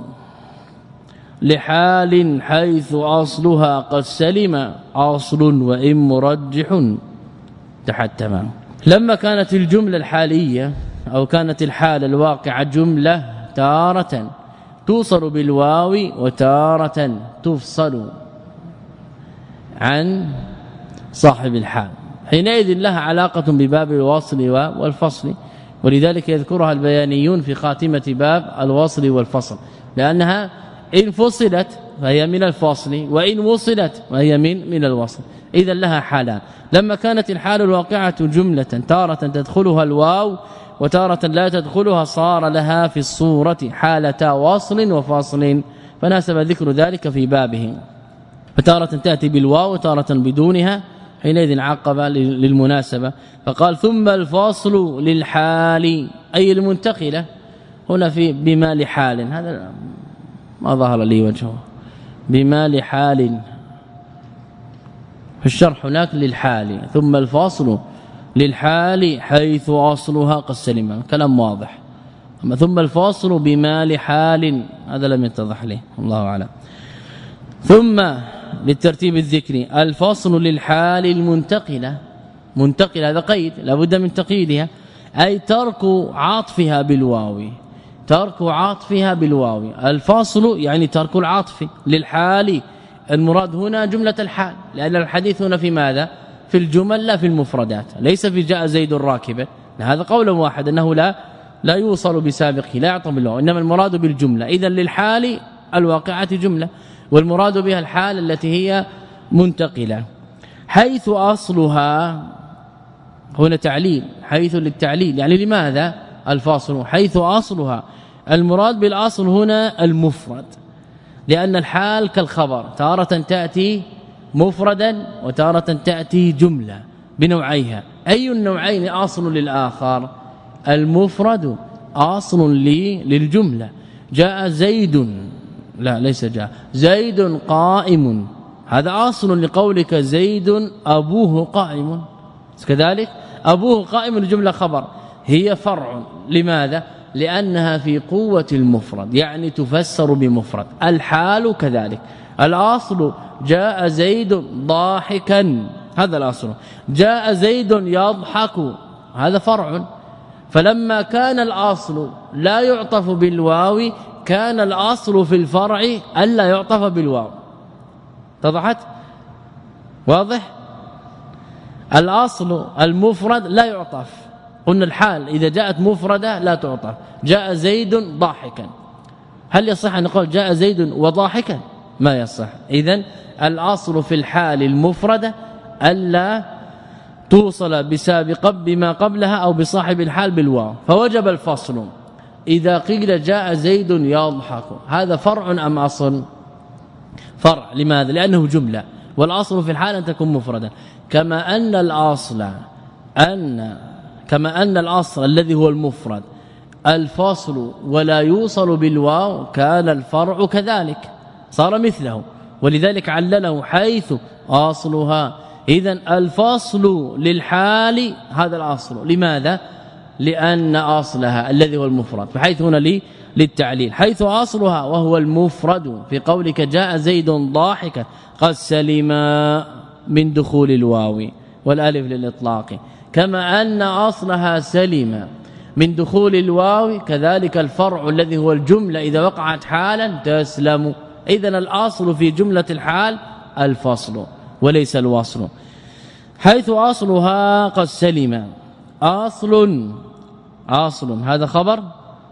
لحال حيث أصلها قد سلم أصل وإن مرجح تحتما. لما كانت الجملة الحالية أو كانت الحالة الواقعة جملة تارة توصل بالواو وتارة تفصل عن صاحب الحال، حينئذ لها علاقة بباب الوصل والفصل، ولذلك يذكرها البيانيون في خاتمة باب الوصل والفصل، لأنها إن فصلت فهي من الفصل، وإن وصلت فهي من الوصل. إذا لها حالان. لما كانت الحال الواقعة جملة تارة تدخلها الواو وتارة لا تدخلها، صار لها في الصورة حالة وصل وفصل، فناسب ذكر ذلك في بابه. فتارة تأتي بالواو وتارة بدونها، حينئذ عقب للمناسبة فقال ثم الفصل للحال أي المنتقلة. هنا في بما لحال، هذا ما ظهر لي وجهه، بما لحال في الشرح هناك للحال، ثم الفصل للحال حيث أصلها قد سلم، كلام واضح. أما ثم الفصل بما لحال هذا لم يتضح لي، الله أعلم. ثم للترتيب الذكري الفصل للحال المنتقلة، منتقلة هذا قيد لابد من تقييدها، أي ترك عطفها بالواو، ترك عطفها بالواو. الفصل يعني ترك العطف للحال، المراد هنا جملة الحال، لأن الحديث هنا في ماذا؟ في الجمل لا في المفردات، ليس في جاء زيد راكبا، هذا قول واحد أنه لا يوصل بسابقه، لا يعطى بالواو، إنما المراد بالجملة. إذا للحال الواقعة جملة، والمراد بها الحال التي هي منتقلة. حيث أصلها هنا تعليل، حيث للتعليل، يعني لماذا الفاصل؟ حيث أصلها، المراد بالأصل هنا المفرد، لأن الحال كالخبر تارة تأتي مفردا وتارة تأتي جملة بنوعيها. أي النوعين أصل للآخر؟ المفرد أصل للجملة. جاء زيد، لا ليس جاء زيد قائم، هذا أصل لقولك زيد أبوه قائم، كذلك أبوه قائم الجملة خبر، هي فرع. لماذا؟ لأنها في قوة المفرد، يعني تفسر بمفرد. الحال كذلك، الأصل جاء زيد ضاحكا، هذا الأصل. جاء زيد يضحك، هذا فرع. فلما كان الأصل لا يعطف بالواو، كان الأصل في الفرع ألا يعطف بالواو. اتضحت؟ واضح؟ الأصل المفرد لا يعطف، قلنا الحال إذا جاءت مفردة لا تعطف. جاء زيد ضاحكا، هل يصح أن نقول جاء زيد وضاحكا؟ ما يصح. إذن الأصل في الحال المفردة ألا توصل بسابقا بما قبلها أو بصاحب الحال بالواو، فوجب الفصل. إذا قيل جاء زيد يضحك، هذا فرع أم أصل؟ فرع. لماذا؟ لأنه جملة، والأصل في الحال أن تكون مفردة. كما أن الأصل الذي هو المفرد الفاصل ولا يوصل بالواو، كان الفرع كذلك صار مثله، ولذلك علله حيث أصلها. إذن الفاصل للحال هذا الأصل. لماذا؟ لأن أصلها الذي هو المفرد، بحيث هنا للتعليل، حيث أصلها وهو المفرد. في قولك جاء زيد ضاحكا قد سلم من دخول الواو والالف للإطلاق، كما أن أصلها سلم من دخول الواو، كذلك الفرع الذي هو الجملة إذا وقعت حالا تسلم. إذن الأصل في جملة الحال الفصل وليس الوصل. حيث أصلها قد سلم، أصل هذا خبر،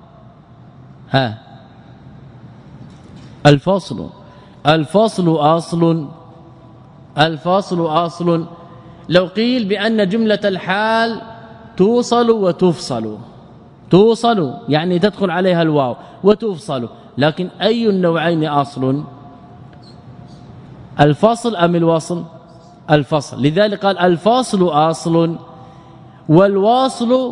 الفصل أصل. لو قيل بأن جملة الحال توصل وتفصل، توصل يعني تدخل عليها الواو، وتفصل، لكن أي النوعين أصل؟ الفصل أم الوصل؟ الفصل. لذلك قال الفصل أصل والواصل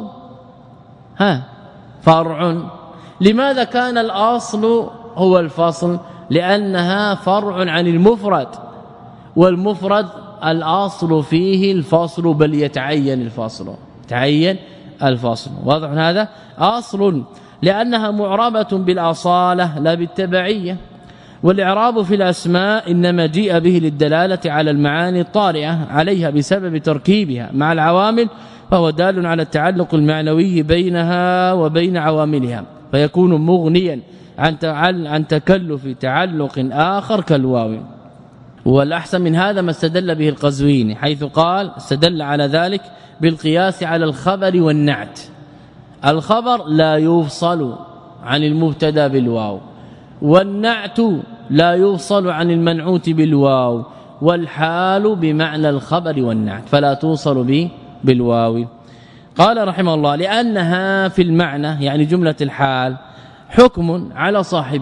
فرع. لماذا كان الأصل هو الفصل؟ لأنها فرع عن المفرد، والمفرد الأصل فيه الفصل، بل يتعين الفصل، تعين الفصل. واضح هذا؟ أصل لأنها معربة بالأصالة لا بالتبعية، والإعراب في الأسماء إنما جيء به للدلالة على المعاني الطارئة عليها بسبب تركيبها مع العوامل، فهو دال على التعلق المعنوي بينها وبين عواملها، فيكون مغنيا عن تكلف تعلق آخر كالواو. والأحسن من هذا ما استدل به القزويني، حيث قال استدل على ذلك بالقياس على الخبر والنعت. الخبر لا يفصل عن المبتدا بالواو، والنعت لا يفصل عن المنعوت بالواو، والحال بمعنى الخبر والنعت فلا توصل بالواو. قال رحمه الله لأنها في المعنى يعني جملة الحال حكم على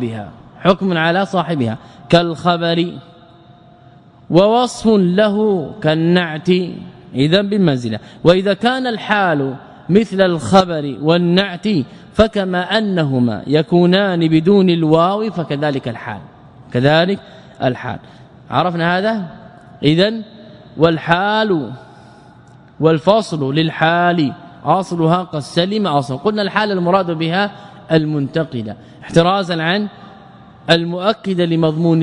صاحبها كالخبر، ووصف له كالنعت، إذا بمنزله. وإذا كان الحال مثل الخبر والنعت فكما أنهما يكونان بدون الواو فكذلك الحال. عرفنا هذا؟ إذن والحال والفصل للحال أصلها قد سلم أصل. قلنا الحال المراد بها المنتقدة احترازا عن المؤكدة لمضمون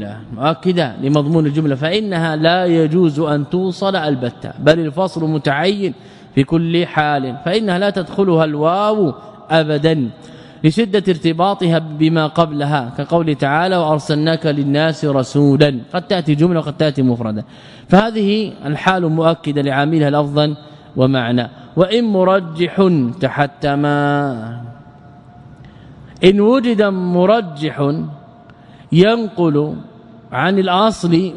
الجملة، فإنها لا يجوز أن توصل البتة، بل الفصل متعين في كل حال، فإنها لا تدخلها الواو أبدا لشدة ارتباطها بما قبلها، كقول تعالى وأرسلناك للناس رسولا، قد تأتي جملة وقد تأتي مفردة، فهذه الحال مؤكدة لعاملها لفظا ومعنى. وإن مرجح تحتما، إن وجد مرجح ينقل عن الأصل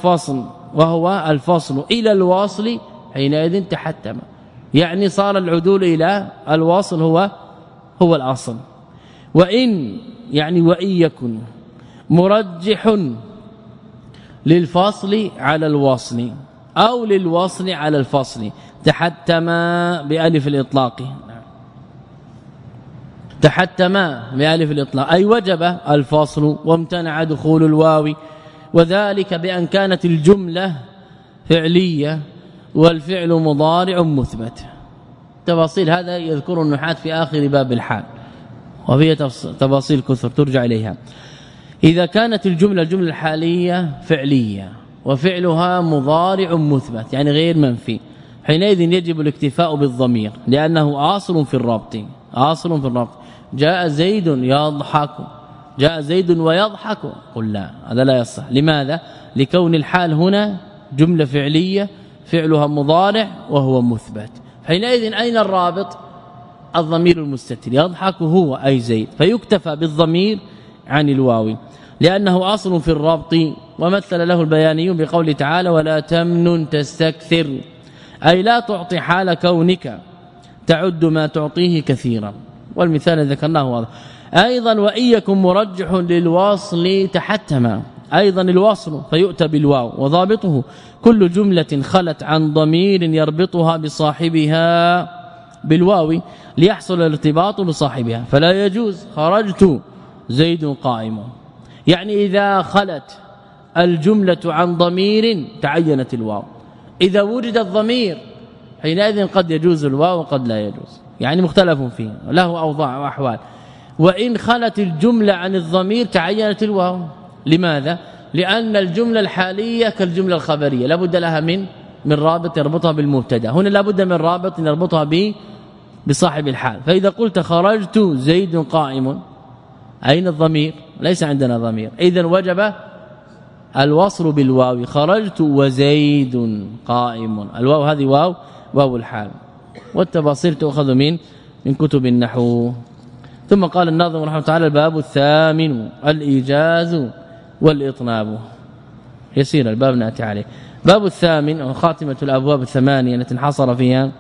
وهو الفصل إلى الواصل، حينئذ تحتم، يعني صار العدول إلى الواصل هو الأصل. وإن يكن مرجح للفصل على الوصل أو للوصل على الفصل تحتما بألف الإطلاق، أي وجب الفصل وامتنع دخول الواو، وذلك بأن كانت الجملة فعلية والفعل مضارع مثبت. تفاصيل هذا يذكر النحاة في آخر باب الحال، وفيها تفاصيل كثر ترجع إليها. إذا كانت الجملة الحالية فعلية وفعلها مضارع مثبت يعني غير منفي، حينئذ يجب الاكتفاء بالضمير لأنه أصل في الربط. جاء زيد يضحك، جاء زيد ويضحك، قل لا، هذا لا يصح. لماذا؟ لكون الحال هنا جملة فعلية فعلها مضارع وهو مثبت، حينئذ أين الرابط؟ الضمير المستتر، يضحك هو أي زيد، فيكتفى بالضمير عن الواو لأنه أصل في الربط. ومثل له البياني بقوله تعالى ولا تمنن تستكثر، أي لا تعطي حال كونك تعد ما تعطيه كثيرا. والمثال ذكرناه واضح. أيضا وإن يكن مرجح للوصل تحتم، أيضا الوصل فيؤتى بالواو، وضابطه كل جملة خلت عن ضمير يربطها بصاحبها بالواو ليحصل الارتباط بصاحبها. فلا يجوز خرجت زيد قائم، يعني إذا خلت الجملة عن ضمير تعينت الواو. إذا وجد الضمير حينئذ قد يجوز الواو وقد لا يجوز، يعني مختلف فيه له أوضاع وأحوال. وإن خلت الجملة عن الضمير تعينت الواو. لماذا؟ لأن الجملة الحالية كالجملة الخبرية لابد لها من رابط يربطها بالمبتدا، هنا لابد من رابط يربطها بصاحب الحال. فإذا قلت خرجت زيد قائم، أين الضمير؟ ليس عندنا ضمير، إذن وجب الوصل بالواو. خرجت وزيد قائم، الواو هذه واو الحال. والتفاصيل تؤخذ من كتب النحو. ثم قال الناظم رحمه الله تعالى الباب الثامن الإيجاز والإطناب. يسير الباب نأتي عليه. باب الثامن وخاتمة الأبواب الثمانية التي انحصر فيها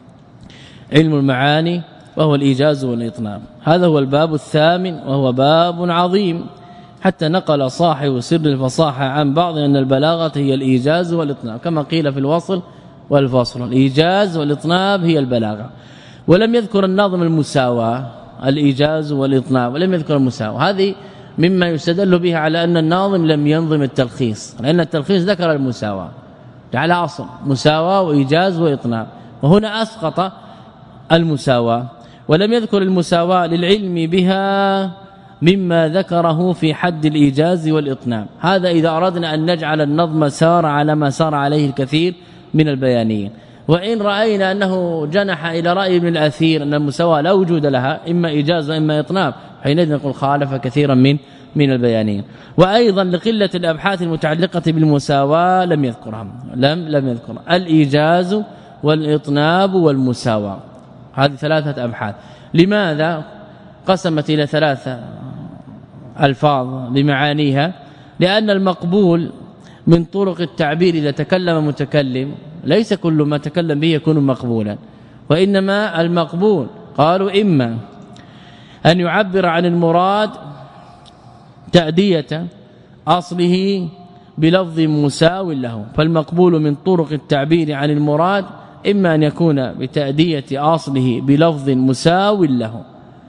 علم المعاني وهو الإيجاز والإطناب. هذا هو الباب الثامن وهو باب عظيم، حتى نقل صاحب سر الفصاحة عن بعض أن البلاغة هي الإيجاز والإطناب، كما قيل في الوصل والفصل. الإيجاز والإطناب هي البلاغة. ولم يذكر الناظم المساواة، الإيجاز والإطناب، ولم يذكر المساواة. هذه مما يستدل به على أن الناظم لم ينظم التلخيص، لأن التلخيص ذكر المساواة على أصل مساواة وإيجاز وإطناب، وهنا أسقط المساواة ولم يذكر المساواة للعلم بها مما ذكره في حد الإيجاز والإطناب. هذا إذا أردنا أن نجعل النظم سار على ما سار عليه الكثير من البيانيين. وإن رأينا أنه جنح إلى رأي ابن الأثير أن المساواة لا وجود لها، إما إيجاز وإما إطناب، حينئذ نقول خالف كثيرا من البيانيين. وأيضا لقلة الأبحاث المتعلقة بالمساواة لم يذكرها، لم يذكر الإيجاز والإطناب والمساواة. هذه ثلاثة أبحاث. لماذا قسمت إلى ثلاثة ألفاظ بمعانيها؟ لأن المقبول من طرق التعبير إذا تكلم متكلم ليس كل ما تكلم به يكون مقبولا، وإنما المقبول قالوا إما أن يعبر عن المراد تأدية أصله بلفظ مساو له، فالمقبول من طرق التعبير عن المراد إما أن يكون بتأدية أصله بلفظ مساو له،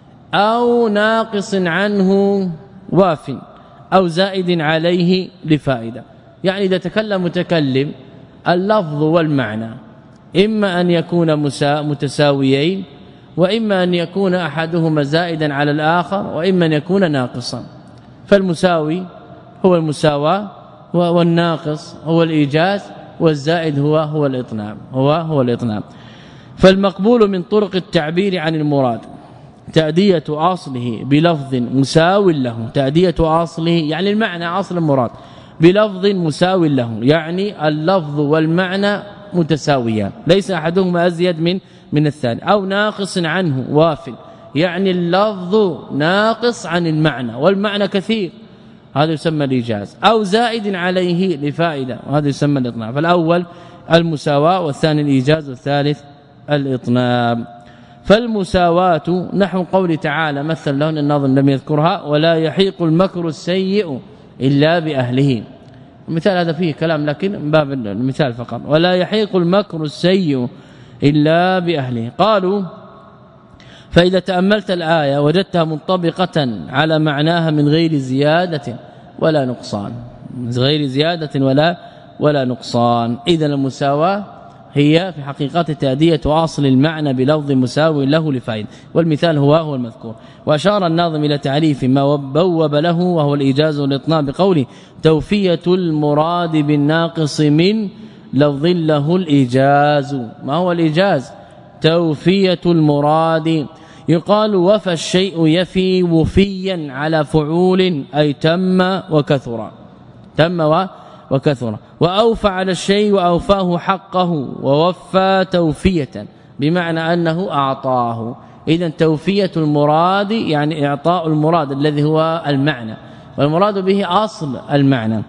أو ناقص عنه واف، أو زائد عليه لفائدة. يعني إذا تكلم متكلم اللفظ والمعنى إما أن يكون متساويين، وإما أن يكون أحدهما زائدا على الآخر، وإما أن يكون ناقصا. فالمساوي هو المساواة، والناقص هو الإيجاز، والزائد هو الإطناب، هو الإطناب. فالمقبول من طرق التعبير عن المراد تأدية أصله بلفظ مساو له، تأدية أصله يعني المعنى أصل المراد بلفظ مساو له، يعني اللفظ والمعنى متساويان، ليس أحدهما أزيد من الثاني. أو ناقص عنه واف، يعني اللفظ ناقص عن المعنى والمعنى كثير، هذا يسمى الإيجاز. أو زائد عليه لفائدة، وهذا يسمى الإطناب. فالأول المساواة، والثاني الإيجاز، والثالث الإطناب. فالمساواة نحو قول تعالى مثل له الناظم لم يذكرها ولا يحيق المكر السيء إلا بأهله. المثال هذا فيه كلام لكن من باب المثال فقط. ولا يحيق المكر السيء إلا بأهله. قالوا فإذا تأملت الآية وجدتها منطبقة على معناها من غير زيادة ولا نقصان، غير زيادة ولا نقصان. إذن المساواة هي في حقيقة تأدية أصل المعنى بلفظ مساوي له لفائدة، والمثال هو المذكور. وأشار الناظم إلى تعريف ما بوب له وهو الإيجاز والإطناب بقوله توفية المراد بالناقص من لفظ له الإيجاز. ما هو الإيجاز؟ توفية المراد. يقال وفى الشيء يفي وفيا على فعول، أي تم وكثر، تم وكثر. وأوفى على الشيء وأوفاه حقه، ووفى توفية بمعنى أنه أعطاه. إذن توفية المراد يعني إعطاء المراد الذي هو المعنى، والمراد به أصل المعنى.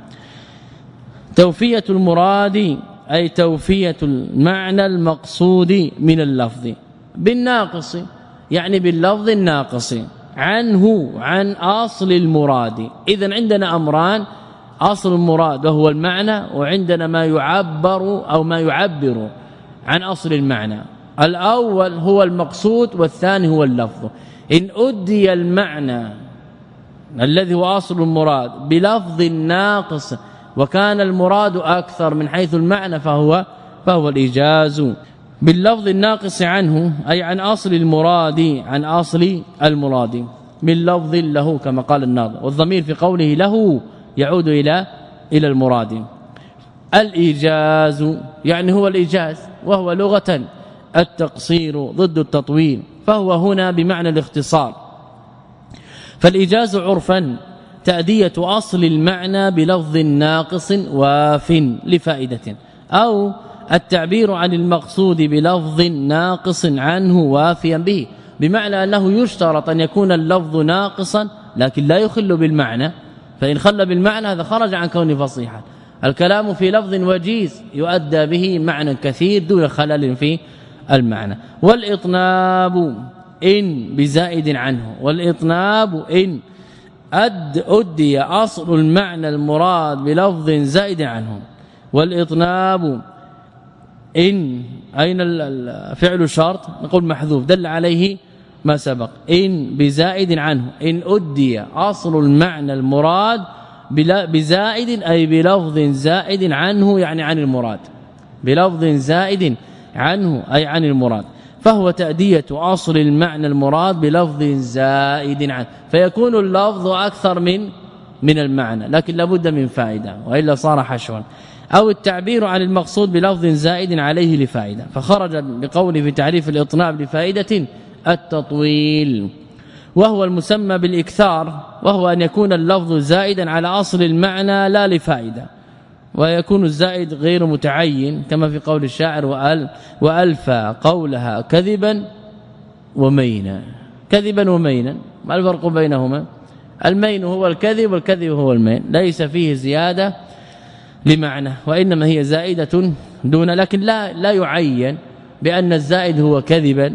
توفية المراد أي توفية المعنى المقصود من اللفظ بالناقص، يعني باللفظ الناقص عنه عن أصل المراد. إذن عندنا أمران: أصل المراد وهو المعنى، وعندنا ما يعبر أو ما يعبر عن أصل المعنى. الأول هو المقصود والثاني هو اللفظ. إن أدي المعنى الذي هو أصل المراد بلفظ ناقص وكان المراد أكثر من حيث المعنى فهو الإيجاز باللفظ الناقص عنه، أي عن أصل المراد، عن أصل المراد من لفظ له كما قال الناظم، والضمير في قوله له يعود إلى المراد. الإيجاز يعني هو الإيجاز، وهو لغة التقصير ضد التطويل، فهو هنا بمعنى الاختصار. فالإيجاز عرفا تأدية أصل المعنى بلفظ ناقص واف لفائدة، أو التعبير عن المقصود بلفظ ناقص عنه وافيا به، بمعنى أنه يشترط أن يكون اللفظ ناقصا لكن لا يخل بالمعنى، فإن خل بالمعنى هذا خرج عن كونه فصيحا. الكلام في لفظ وجيز يؤدى به معنى كثير دون خلل في المعنى. والإطناب إن بزائد عنه، والإطناب إن أدي أصل المعنى المراد بلفظ زائد عنه. والإطناب إن أين الفعل شرط؟ نقول محذوف دل عليه ما سبق. إن بزائد عنه، إن أدي أصل المعنى المراد بزائد أي بلفظ زائد عنه، يعني عن المراد، بلفظ زائد عنه أي عن المراد، فهو تأدية أصل المعنى المراد بلفظ زائد عنه، فيكون اللفظ أكثر من المعنى، لكن لابد من فائدة وإلا صار حشوا. أو التعبير عن المقصود بلفظ زائد عليه لفائدة، فخرج بقوله في تعريف الإطناب لفائدة التطويل، وهو المسمى بالإكثار، وهو أن يكون اللفظ زائدا على أصل المعنى لا لفائدة، ويكون الزائد غير متعين كما في قول الشاعر وألفى قولها كذبا ومينا. كذبا ومينا ما الفرق بينهما؟ المين هو الكذب والكذب هو المين، ليس فيه زيادة لمعنى، وإنما هي زائدة دون، لكن لا يعين بأن الزائد هو كذبا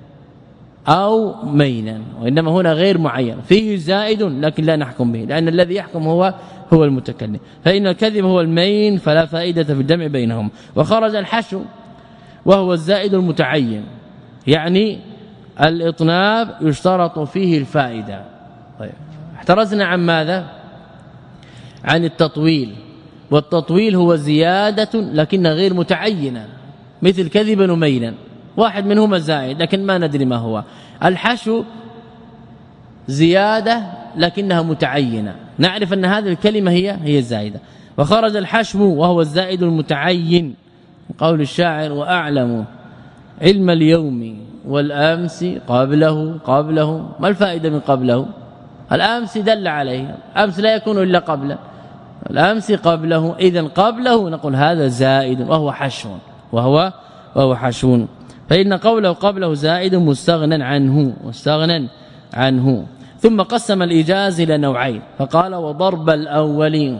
أو مينا، وإنما هنا غير معين، فيه زائد لكن لا نحكم به، لأن الذي يحكم هو المتكلم، فإن الكذب هو المين فلا فائدة في الجمع بينهم. وخرج الحشو وهو الزائد المتعين، يعني الإطناب يشترط فيه الفائدة. طيب احترزنا عن ماذا؟ عن التطويل، والتطويل هو زيادة لكن غير متعينة، مثل كذبا ومينا، واحد منهما زائد لكن ما ندري ما هو. الحشو زيادة لكنها متعينة، نعرف أن هذه الكلمة هي الزائدة. وخرج الحشو وهو الزائد المتعين، قول الشاعر وأعلم علم اليوم والأمس قبله. ما الفائدة من قبله؟ الأمس دل عليه، أمس لا يكون إلا قبله، الأمس قبله، إذن قبله نقول هذا زائد وهو حشو، وهو حشو، فإن قوله قبله زائد مستغنى عنه. ثم قسم الإيجاز إلى نوعين، فقال وضرب الأول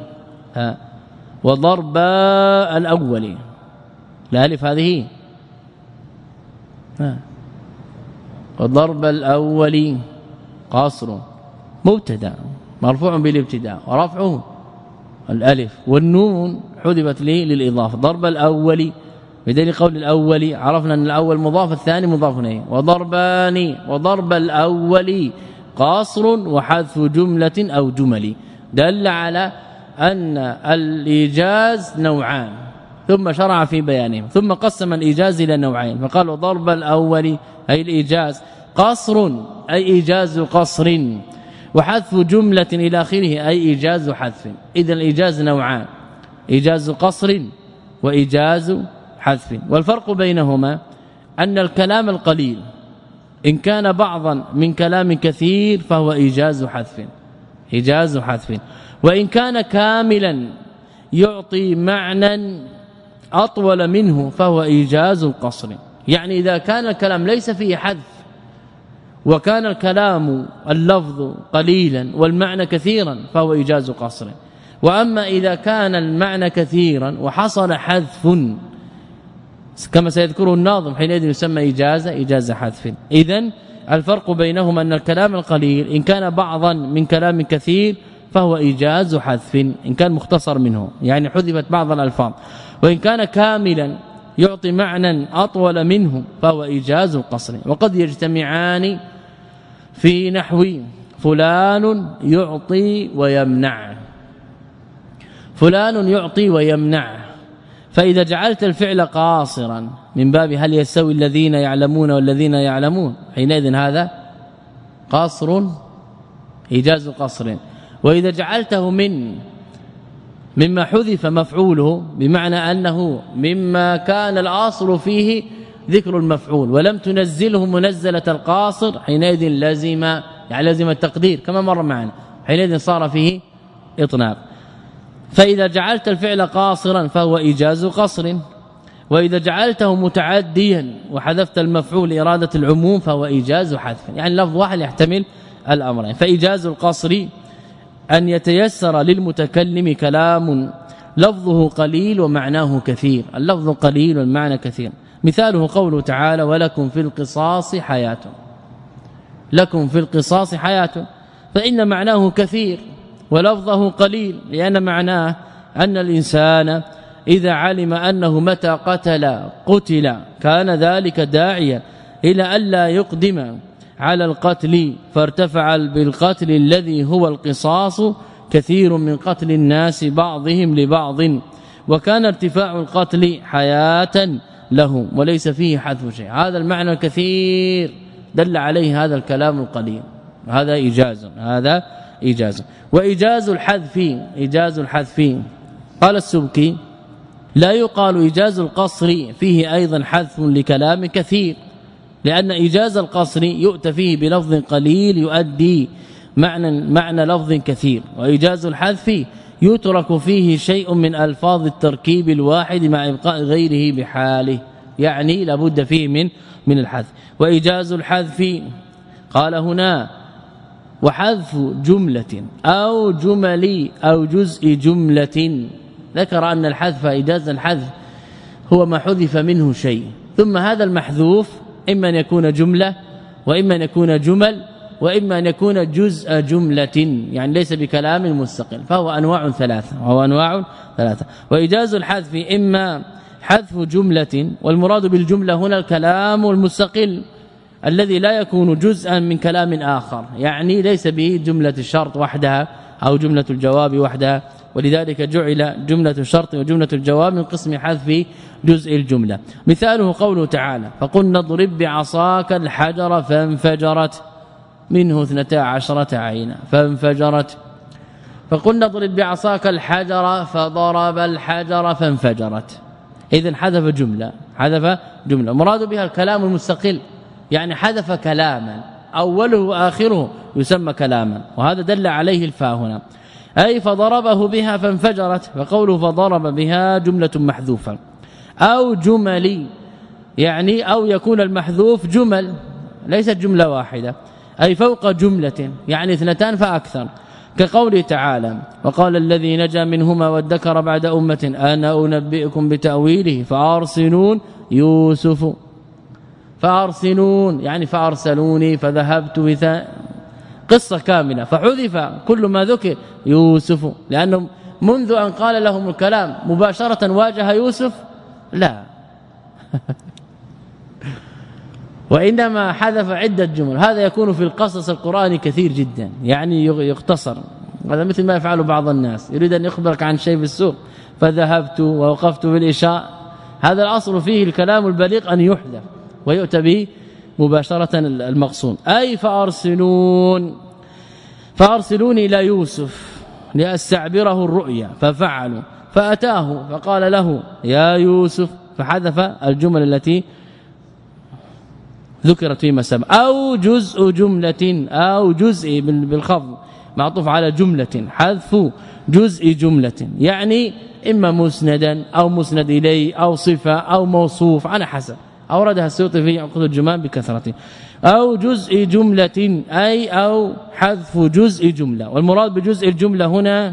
الألف هذه وضرب الأول قاصر مبتدا مرفوع بالابتداء ورفعه الألف، والنون حذفت للإضافة. ضرب الأول بدليل قول الأول عرفنا أن الأول مضاف الثاني مضاف إليه. وضرب الأول قاصر وحذف جملة أو جمل، دل على أن الإيجاز نوعان، ثم شرع في بيانهم، ثم قسم الإيجاز إلى نوعين، فقال وضرب الأول أي الإيجاز، قصر أي إيجاز قصر، وحذف جملة إلى آخره أي إيجاز حذف. إذن الإيجاز نوعان، إيجاز قصر وإيجاز حذف. والفرق بينهما أن الكلام القليل إن كان بعضا من كلام كثير فهو إيجاز حذف، وإن كان كاملا يعطي معنى أطول منه فهو إيجاز قصر. يعني إذا كان الكلام ليس فيه حذف وكان الكلام اللفظ قليلا والمعنى كثيرا فهو إيجاز قصر. وأما إذا كان المعنى كثيرا وحصل حذف كما سيذكره الناظم حينئذ يسمى إجازة حذف. إذن الفرق بينهما أن الكلام القليل إن كان بعضا من كلام كثير فهو إيجاز حذف إن كان مختصر منه يعني حذفت بعض الألفاظ، وإن كان كاملا يعطي معنى أطول منه فهو إيجاز القصر. وقد يجتمعان في نحو فلان يعطي ويمنع، فلان يعطي ويمنع، فإذا جعلت الفعل قاصرا من باب هل يستوي الذين يعلمون والذين يعلمون حينئذ هذا قاصر إيجاز قصر. وإذا جعلته مما حذف مفعوله بمعنى أنه مما كان الأصل فيه ذكر المفعول ولم تنزله منزلة القاصر حينئذ لازم التقدير كما مر معنا، حينئذ صار فيه إطناب. فإذا جعلت الفعل قاصرا فهو إيجاز قصر، وإذا جعلته متعديا وحذفت المفعول إرادة العموم فهو إيجاز حذف، يعني لفظ واحد يحتمل الأمرين. فإيجاز القصر أن يتيسر للمتكلم كلام لفظه قليل ومعناه كثير، اللفظ قليل والمعنى كثير. مثاله قوله تعالى ولكم في القصاص حياة، لكم في القصاص حياة، فإن معناه كثير ولفظه قليل، لأن معناه أن الإنسان إذا علم أنه متى قتل كان ذلك داعيا إلى ألا يقدم على القتل، فارتفع بالقتل الذي هو القصاص كثير من قتل الناس بعضهم لبعض، وكان ارتفاع القتل حياة له وليس فيه حذف شيء. هذا المعنى الكثير دل عليه هذا الكلام القليل، هذا إيجاز. وإيجاز الحذف قال السبكي لا يقال إيجاز القصر فيه أيضا حذف لكلام كثير، لأن إيجاز القصر يؤتى فيه بلفظ قليل يؤدي معنى لفظ كثير، وإيجاز الحذف يترك فيه شيء من ألفاظ التركيب الواحد مع إبقاء غيره بحاله، يعني لابد فيه من الحذف. وإيجاز الحذف قال هنا وحذف جملة أو جمل أو جزء جملة، ذكر أن الحذف إيجاز الحذف هو ما حذف منه شيء، ثم هذا المحذوف إما أن يكون جملة وإما أن يكون جمل وإما أن يكون جزء جملة، يعني ليس بكلام مستقل، فهو أنواع ثلاثة. وإيجاز الحذف إما حذف جملة، والمراد بالجملة هنا الكلام المستقل الذي لا يكون جزءا من كلام آخر، يعني ليس به جملة الشرط وحدها أو جملة الجواب وحدها، ولذلك جعل جملة الشرط وجملة الجواب من قسم حذف جزء الجملة. مثاله قوله تعالى فقلنا اضرب بعصاك الحجر فانفجرت منه 12 عينا فانفجرت، فقلنا اضرب بعصاك الحجر فضرب الحجر فانفجرت. إذن حذف جملة مراد بها الكلام المستقل، يعني حذف كلاما أوله وآخره يسمى كلاما، وهذا دل عليه الفاء هنا، أي فضربه بها فانفجرت، فقوله فضرب بها جملة محذوفة أو جمل، يعني أو يكون المحذوف جمل ليست جملة واحدة، أي فوق جملة يعني 2 فأكثر، كقوله تعالى وقال الذي نجا منهما وادكر بعد أمة أنا أنبئكم بتأويله فأرسلون يوسف، فأرسلون يعني فأرسلوني فذهبت قصة كاملة، فحذف كل ما ذكر يوسف، لأنه منذ أن قال لهم الكلام مباشرة واجه يوسف لا وإنما حذف عدة جمل. هذا يكون في القصص القرآني كثير جدا، يعني يختصر، هذا مثل ما يفعل بعض الناس، يريد أن يخبرك عن شيء في السوق فذهبت ووقفت بالإشاء، هذا الأصل فيه الكلام البليغ أن يحذف ويؤتى به مباشرة المقصود، أي فأرسلوني إلى يوسف لأستعبره الرؤيا ففعلوا فأتاه فقال له يا يوسف، فحذف الجمل التي ذكرت فيما سبق، أو جزء جملة أو جزء بالخفض معطوف على جملة، حذف جزء جملة يعني إما مسندا أو مسند إليه أو صفة أو موصوف على حسب، أوردها السيوطي في عقود الجمال بكثرة. أو جزء جملة أي أو حذف جزء جملة. والمراد بجزء الجملة هنا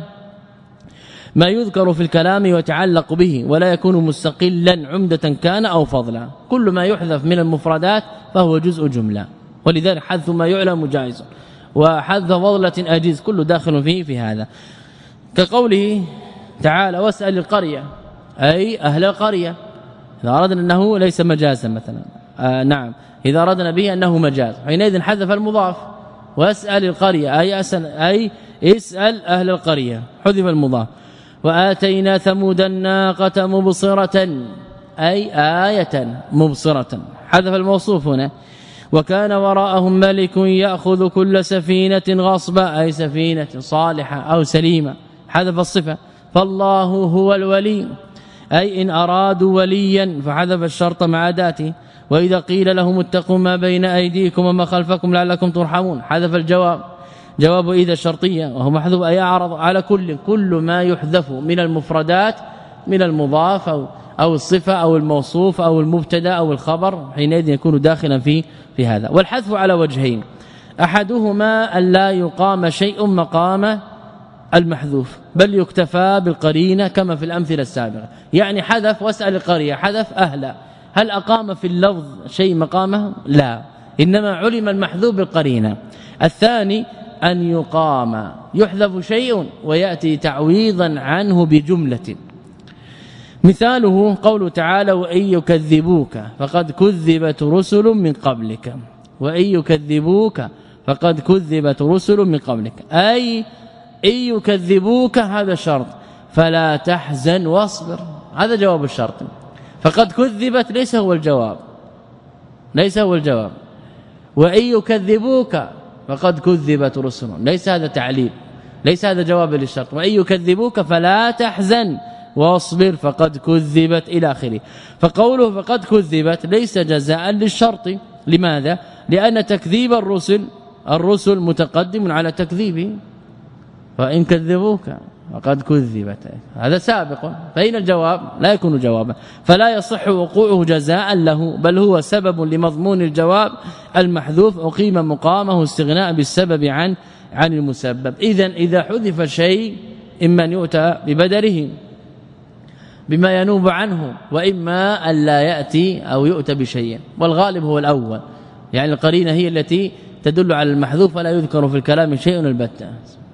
ما يذكر في الكلام ويتعلق به ولا يكون مستقلا عمدة كان أو فضلا. كل ما يحذف من المفردات فهو جزء جملة، ولذلك حذف ما يعلم جائز وحذف فضلة أجيز، كل داخل فيه في هذا. كقوله تعالى واسأل القرية أي أهل القرية، إذا أردنا أنه ليس مجازا مثلا نعم، إذا أردنا به أنه مجاز حينئذ حذف المضاف. واسأل القرية أي اسأل أهل القرية، حذف المضاف. وآتينا ثمود الناقة مبصرة أي آية مبصرة، حذف الموصوف هنا. وكان وراءهم ملك يأخذ كل سفينة غصبا أي سفينة صالحة أو سليمة، حذف الصفة. فالله هو الولي أي إن أرادوا وليا فحذف الشرط مع أداته. وإذا قيل لهم اتقوا ما بين أيديكم وما خلفكم لعلكم ترحمون، حذف الجواب، جواب إذا الشرطية وهو محذوف أي يعرض على كل ما يحذف من المفردات من المضاف أو الصفة أو الموصوف أو المبتدا أو الخبر، حينئذ يكون داخلا في هذا. والحذف على وجهين، أحدهما أن لا يقام شيء مقام المحذوف بل يكتفى بالقرينة كما في الأمثلة السابقة. يعني حذف واسأل القرية، حذف أهلا، هل أقام في اللفظ شيء مقامه؟ لا، إنما علم المحذوف بالقرينة. الثاني أن يقام يحذف شيء ويأتي تعويضا عنه بجملة. مثاله قوله تعالى وإن يكذبوك فقد كذبت رسل من قبلك، وإن يكذبوك فقد كذبت رسل من قبلك أي إن يكذبوك هذا شرط، فلا تحزن واصبر، هذا جواب الشرط. فقد كذبت ليس هو الجواب، ليس هو الجواب. وإن يكذبوك فقد كذبت رسل ليس هذا تعليل، ليس هذا جواب للشرط. وإن يكذبوك فلا تحزن واصبر فقد كذبت إلى آخره. فقوله فقد كذبت ليس جزاء للشرط. لماذا؟ لأن تكذيب الرسل متقدم على تكذيبه، فإن كذبوك فقد كذبت هذا سابق، فإن الجواب لا يكون جوابا، فلا يصح وقوعه جزاء له بل هو سبب لمضمون الجواب المحذوف، أقيم مقامه استغناء بالسبب عن المسبب. إذا حذف شيء إما أن يؤتى ببدره بما ينوب عنه، وإما أن لا يأتي أو يؤتى بشيء، والغالب هو الأول، يعني القرينة هي التي تدل على المحذوف ولا يذكر في الكلام شيء البتة.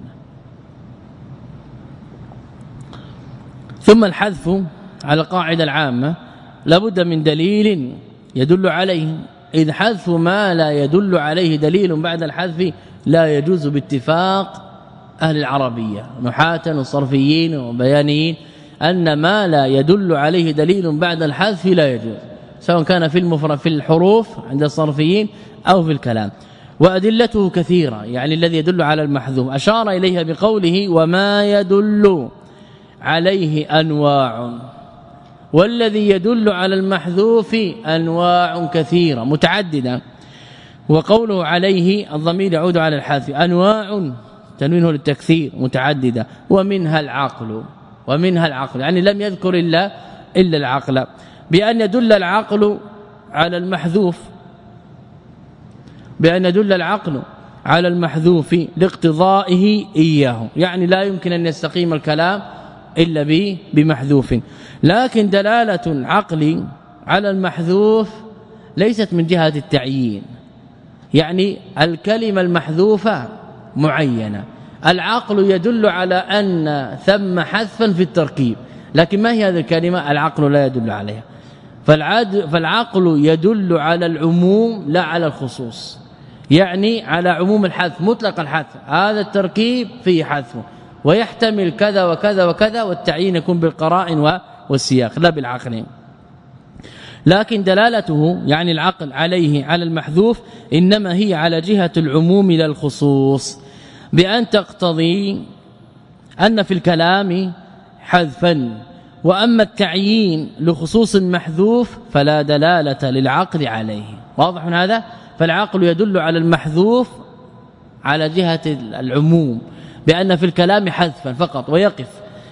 ثم الحذف على القاعدة العامة لابد من دليل يدل عليه، إذ حذف ما لا يدل عليه دليل بعد الحذف لا يجوز باتفاق أهل العربية نحاة وصرفيين وبيانيين، أن ما لا يدل عليه دليل بعد الحذف لا يجوز، سواء كان في المفرد في الحروف عند الصرفيين أو في الكلام. وأدلته كثيرة، يعني الذي يدل على المحذوف أشار إليها بقوله وما يدل عليه أنواع، والذي يدل على المحذوف أنواع كثيرة متعددة. وقوله عليه الضمير يعود على الحذف، أنواع تنوينه للتكثير متعددة، ومنها العقل، يعني لم يذكر إلا العقل، بأن يدل العقل على المحذوف، بأن يدل العقل على المحذوف لاقتضائه إياه، يعني لا يمكن أن يستقيم الكلام إلا بمحذوف. لكن دلالة العقل على المحذوف ليست من جهة التعيين، يعني الكلمة المحذوفة معينة، العقل يدل على أن ثم حذفا في التركيب، لكن ما هي هذه الكلمة؟ العقل لا يدل عليها. فالعقل يدل على العموم لا على الخصوص، يعني على عموم الحذف مطلق الحذف، هذا التركيب فيه حذف ويحتمل كذا وكذا وكذا، والتعيين يكون بالقرائن والسياق لا بالعقل. لكن دلالته يعني العقل عليه على المحذوف إنما هي على جهة العموم لا الخصوص، بأن تقتضي أن في الكلام حذفا، وأما التعيين لخصوص محذوف فلا دلالة للعقل عليه. واضح من هذا؟ فالعقل يدل على المحذوف على جهة العموم بأن في الكلام حذفا فقط، ويقف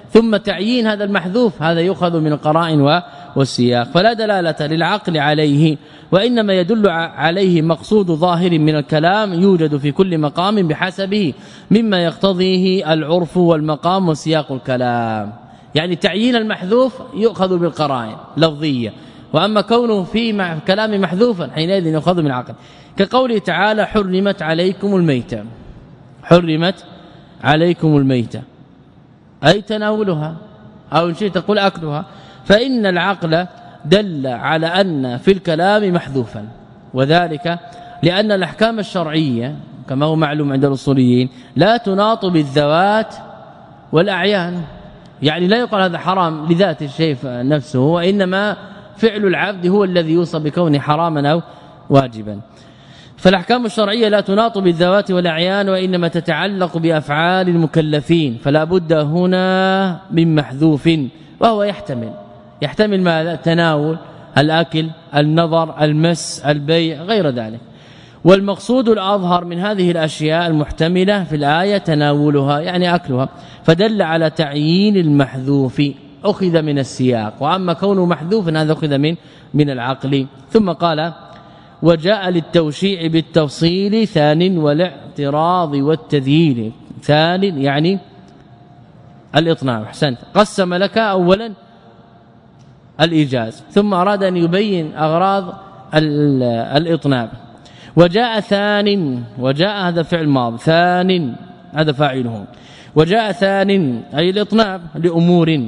ثم تعيين هذا المحذوف هذا يؤخذ من القرائن والسياق، فلا دلالة للعقل عليه، وإنما يدل عليه مقصود ظاهر من الكلام يوجد في كل مقام بحسبه مما يقتضيه العرف والمقام وسياق الكلام. يعني تعيين المحذوف يؤخذ بالقرائن لفظية، وأما كونه في كلام محذوفا حينئذ يؤخذ من العقل، كقوله تعالى حرمت عليكم الميتة، حرمت عليكم الميتة أي تناولها أو إن شئت تقول أكلها، فإن العقل دل على أن في الكلام محذوفا، وذلك لأن الأحكام الشرعية كما هو معلوم عند الأصوليين لا تناط بالذوات والأعيان، يعني لا يقال هذا حرام لذات الشيء نفسه، وإنما فعل العبد هو الذي يوصف بكونه حراما أو واجبا. فالاحكام الشرعيه لا تناط بالذوات والاعيان، وانما تتعلق بافعال المكلفين، فلا بد هنا من محذوف، وهو يحتمل ماذا؟ التناول، الاكل، النظر، المس، البيع، غير ذلك. والمقصود الاظهر من هذه الاشياء المحتمله في الايه تناولها يعني اكلها، فدل على تعيين المحذوف اخذ من السياق، واما كونه محذوفا هذا اخذ من العقل. ثم قال وجاء للتوشيع بالتفصيل ثان والاعتراض والتذييل. ثان يعني الإطناب، احسنت، قسم لك اولا الإيجاز ثم أراد أن يبين أغراض الإطناب. وجاء ثان، وجاء هذا فعل ماضي، ثان هذا فاعله، وجاء ثان أي الإطناب لأمور،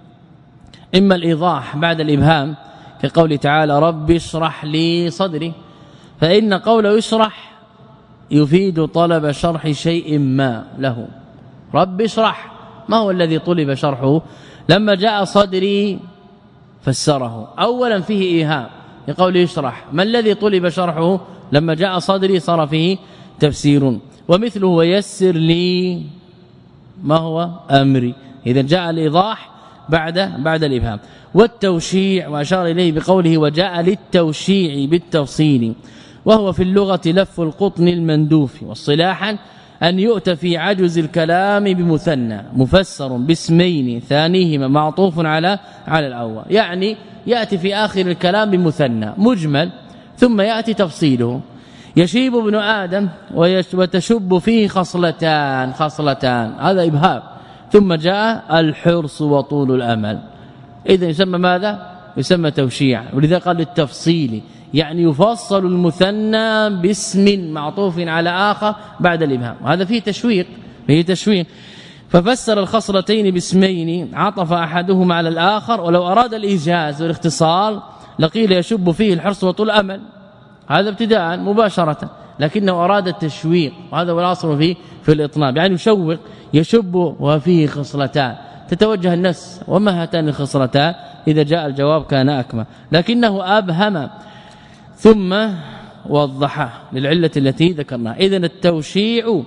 إما الإيضاح بعد الإبهام كقول تعالى رب اشرح لي صدري، فإن قوله يشرح يفيد طلب شرح شيء ما له. رب اشرح ما هو الذي طلب شرحه؟ لما جاء صدري فسره اولا فيه ايهام يقول يشرح، ما الذي طلب شرحه؟ لما جاء صدري صار فيه تفسير. ومثله ويسر لي ما هو امري، اذا جاء الايضاح بعد الابهام. والتوشيع واشار اليه بقوله وجاء للتوشيع بالتفصيل، وهو في اللغة لف القطن المندوف، واصطلاحا أن يؤتى في عجز الكلام بمثنى مفسر باسمين ثانيهما معطوف على الأول، يعني يأتي في آخر الكلام بمثنى مجمل ثم يأتي تفصيله. يشيب ابن آدم وتشب فيه خصلتان هذا إبهام، ثم جاء الحرص وطول الأمل، إذا يسمى ماذا؟ يسمى توشيع. ولذا قال للتفصيل يعني يفصل المثنى باسم معطوف على آخر بعد الإبهام، وهذا فيه تشويق. ففسر الخصلتين باسمين عطف أحدهما على الآخر، ولو أراد الإيجاز والاختصار لقيل يشب فيه الحرص وطول الأمل، هذا ابتداء مباشرة، لكنه أراد التشويق، وهذا هو الأصل في الإطناب، يعني يشب وفيه خصلتان تتوجه النفس، وما هاتان الخصلتان؟ إذا جاء الجواب كان أكمل، لكنه أبهم ثم وضحه للعلة التي ذكرناها. إذن التوشيع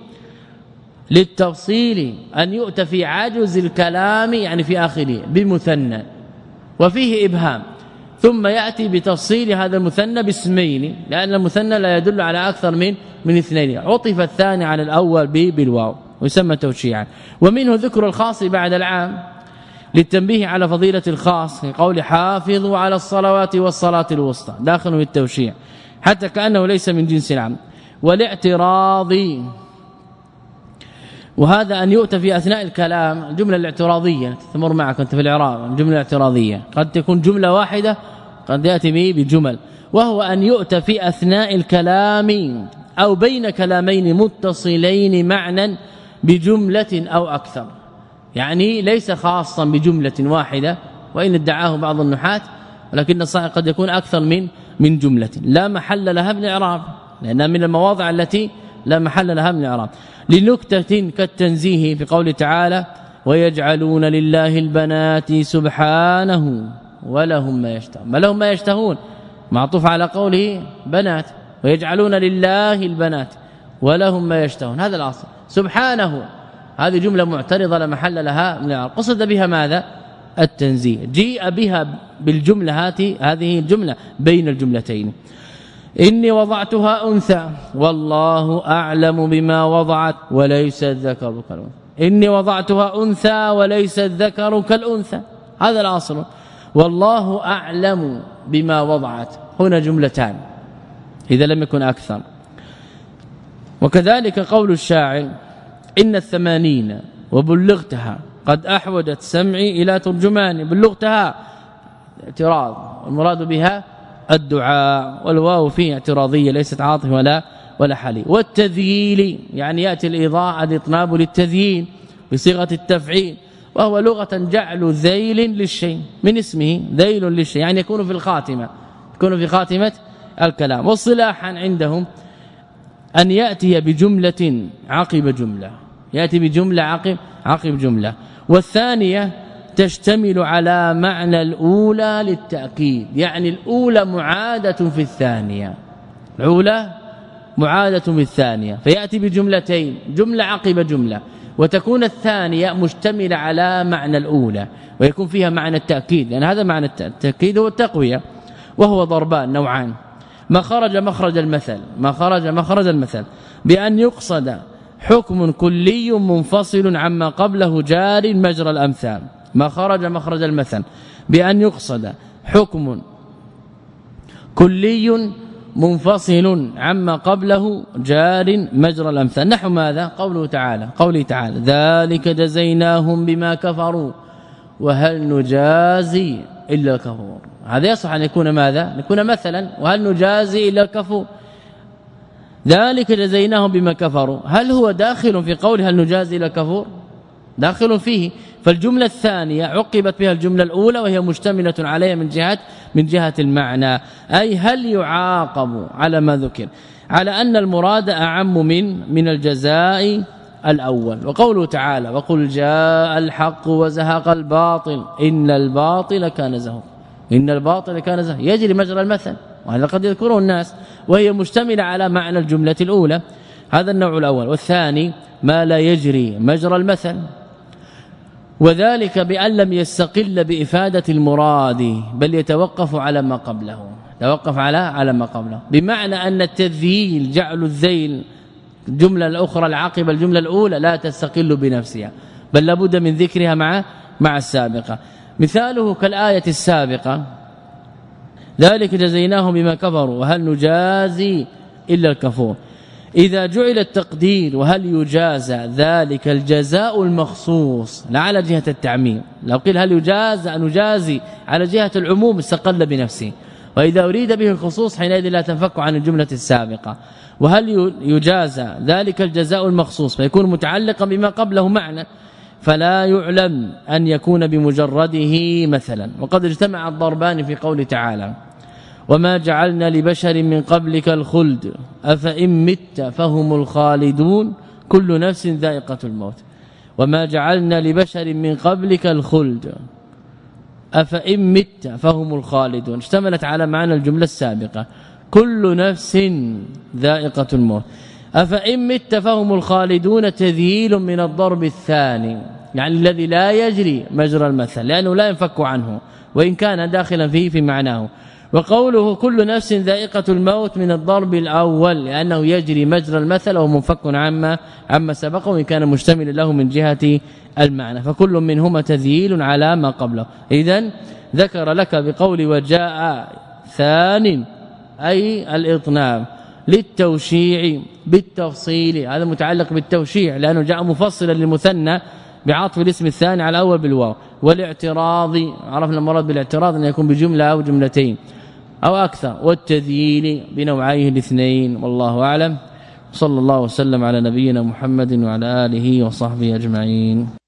للتفصيل أن يؤتى في عجز الكلام يعني في آخره بمثنى وفيه إبهام، ثم يأتي بتفصيل هذا المثنى باسمين، لأن المثنى لا يدل على أكثر من اثنين، عطف الثاني على الأول بالواو ويسمى توشيعا. ومنه ذكر الخاص بعد العام للتنبيه على فضيلة الخاص، قول حافظوا على الصلوات والصلاة الوسطى، داخل في التوشيع حتى كأنه ليس من جنس العام. والاعتراض، وهذا أن يؤتى في أثناء الكلام الجملة الاعتراضية، تمر معك أنت في الإعراب، الجملة الاعتراضية قد تكون جملة واحدة قد يأتي به بجمل، وهو أن يؤتى في أثناء الكلام أو بين كلامين متصلين معنى بجملة أو أكثر، يعني ليس خاصا بجملة واحدة، وإن ادعاه بعض النحاة، ولكن الصحيح قد يكون أكثر من جملة لا محل لها من إعراب، لأنها من المواضع التي لا محل لها من إعراب. لنكتة كالتنزيه في قول تعالى ويجعلون لله البنات سبحانه ولهم ما يشتهون، ما لهم ما يشتهون معطوف على قوله بنات، ويجعلون لله البنات ولهم ما يشتهون، هذا الأصل. سبحانه هذه جملة معترضة لا محل لها من الإعراب، قصد بها ماذا؟ التنزيه، جيء بها بالجملة هذه الجملة بين الجملتين. إني وضعتها أنثى والله أعلم بما وضعت وليس الذكر كالأنثى، إني وضعتها أنثى وليس الذكر كالأنثى، هذا الأصل. والله أعلم بما وضعت، هنا جملتان إذا لم يكن أكثر. وكذلك قول الشاعر إن الثمانين وبلغتها قد أحوجت سمعي إلى ترجمان، بلغتها اعتراض، والمراد بها الدعاء، والواو فيه اعتراضية ليست عاطف ولا حلي. والتذييل يعني يأتي الإضاءة الإطناب للتذييل بصيغة التفعيل، وهو لغة جعل ذيل للشيء من اسمه، ذيل للشيء يعني يكون في الخاتمة، يكون في خاتمة الكلام. واصطلاحا عندهم أن يأتي بجملة عقب جملة، يأتي بجملة عقب جملة. والثانية تشتمل على معنى الأولى للتأكيد، يعني الأولى معادة في الثانية، الأولى معادة في الثانية، فيأتي بجملتين، جملة عقب جملة، وتكون الثانية مشتملة على معنى الأولى ويكون فيها معنى التأكيد، لأن هذا معنى التأكيد هو التقوية، وهو ضربان نوعان. ما خرج مخرج المثل بأن يقصد حكم كلي منفصل عما قبله جار مجرى الأمثال. ما خرج مخرج المثل بأن يقصد حكم كلي منفصل عما قبله جار مجرى الأمثال. نحو ماذا؟ قوله تعالى ذلك جزيناهم بما كفروا وهل نجازي إلا الكفور. هذا يصح أن يكون ماذا؟ يكون مثلا وهل نجازي إلا الكفور. ذلك جزيناهم بما كفروا، هل هو داخل في قول هل نجازي إلا الكفور؟ داخل فيه. فالجملة الثانية عقبت بها الجملة الأولى وهي مشتملة عليها من جهة المعنى، أي هل يعاقب على ما ذكر، على أن المراد أعم من الجزاء الأول. وقوله تعالى وقل جاء الحق وزهق الباطل إن الباطل كان زهوقا، يجري مجرى المثل، وهذا قد يذكره الناس، وهي مشتملة على معنى الجملة الأولى. هذا النوع الأول. والثاني ما لا يجري مجرى المثل، وذلك بأن لم يستقل بإفادة المراد بل يتوقف على ما قبله، على ما قبله، بمعنى أن التذييل جعل الذيل الجملة الأخرى العاقبة الجملة الأولى لا تستقل بنفسها، بل لابد من ذكرها مع السابقة. مثاله كالآية السابقة ذلك جزيناهم بما كفروا وهل نجازي إلا الكفور. إذا جعل التقدير وهل يجازى ذلك الجزاء المخصوص لا على جهة التعميم، لو قيل هل نجازي على جهة العموم استقل بنفسه، وإذا أريد به الخصوص حينئذ لا تنفك عن الجملة السابقة. وهل يجازى ذلك الجزاء المخصوص فيكون متعلقا بما قبله معنى، فلا يعلم أن يكون بمجرده مثلا. وقد اجتمع الضربان في قول تعالى وما جعلنا لبشر من قبلك الخلد أفإن مت فهم الخالدون كل نفس ذائقة الموت. وما جعلنا لبشر من قبلك الخلد أفإن مت فهم الخالدون، اشتملت على معنى الجملة السابقة كل نفس ذائقة الموت. أفإن مت فهم الخالدون تذييل من الضرب الثاني، يعني الذي لا يجري مجرى المثل لأنه لا ينفك عنه وإن كان داخلا فيه في معناه. وقوله كل نفس ذائقة الموت من الضرب الأول لأنه يجري مجرى المثل وهو منفك عما سبقه وإن كان مشتملا له من جهة المعنى، فكل منهما تذييل على ما قبله. إذن ذكر لك بقول وجاء ثان أي الإطناب للتوشيع بالتفصيل، هذا متعلق بالتوشيع لأنه جاء مفصلا للمثنى بعطف الاسم الثاني على الأول بالواو. والاعتراض عرفنا المراد بالاعتراض أن يكون بجملة أو جملتين أو أكثر، والتذييل بنوعيه الاثنين. والله أعلم. صلى الله وسلم على نبينا محمد وعلى آله وصحبه أجمعين.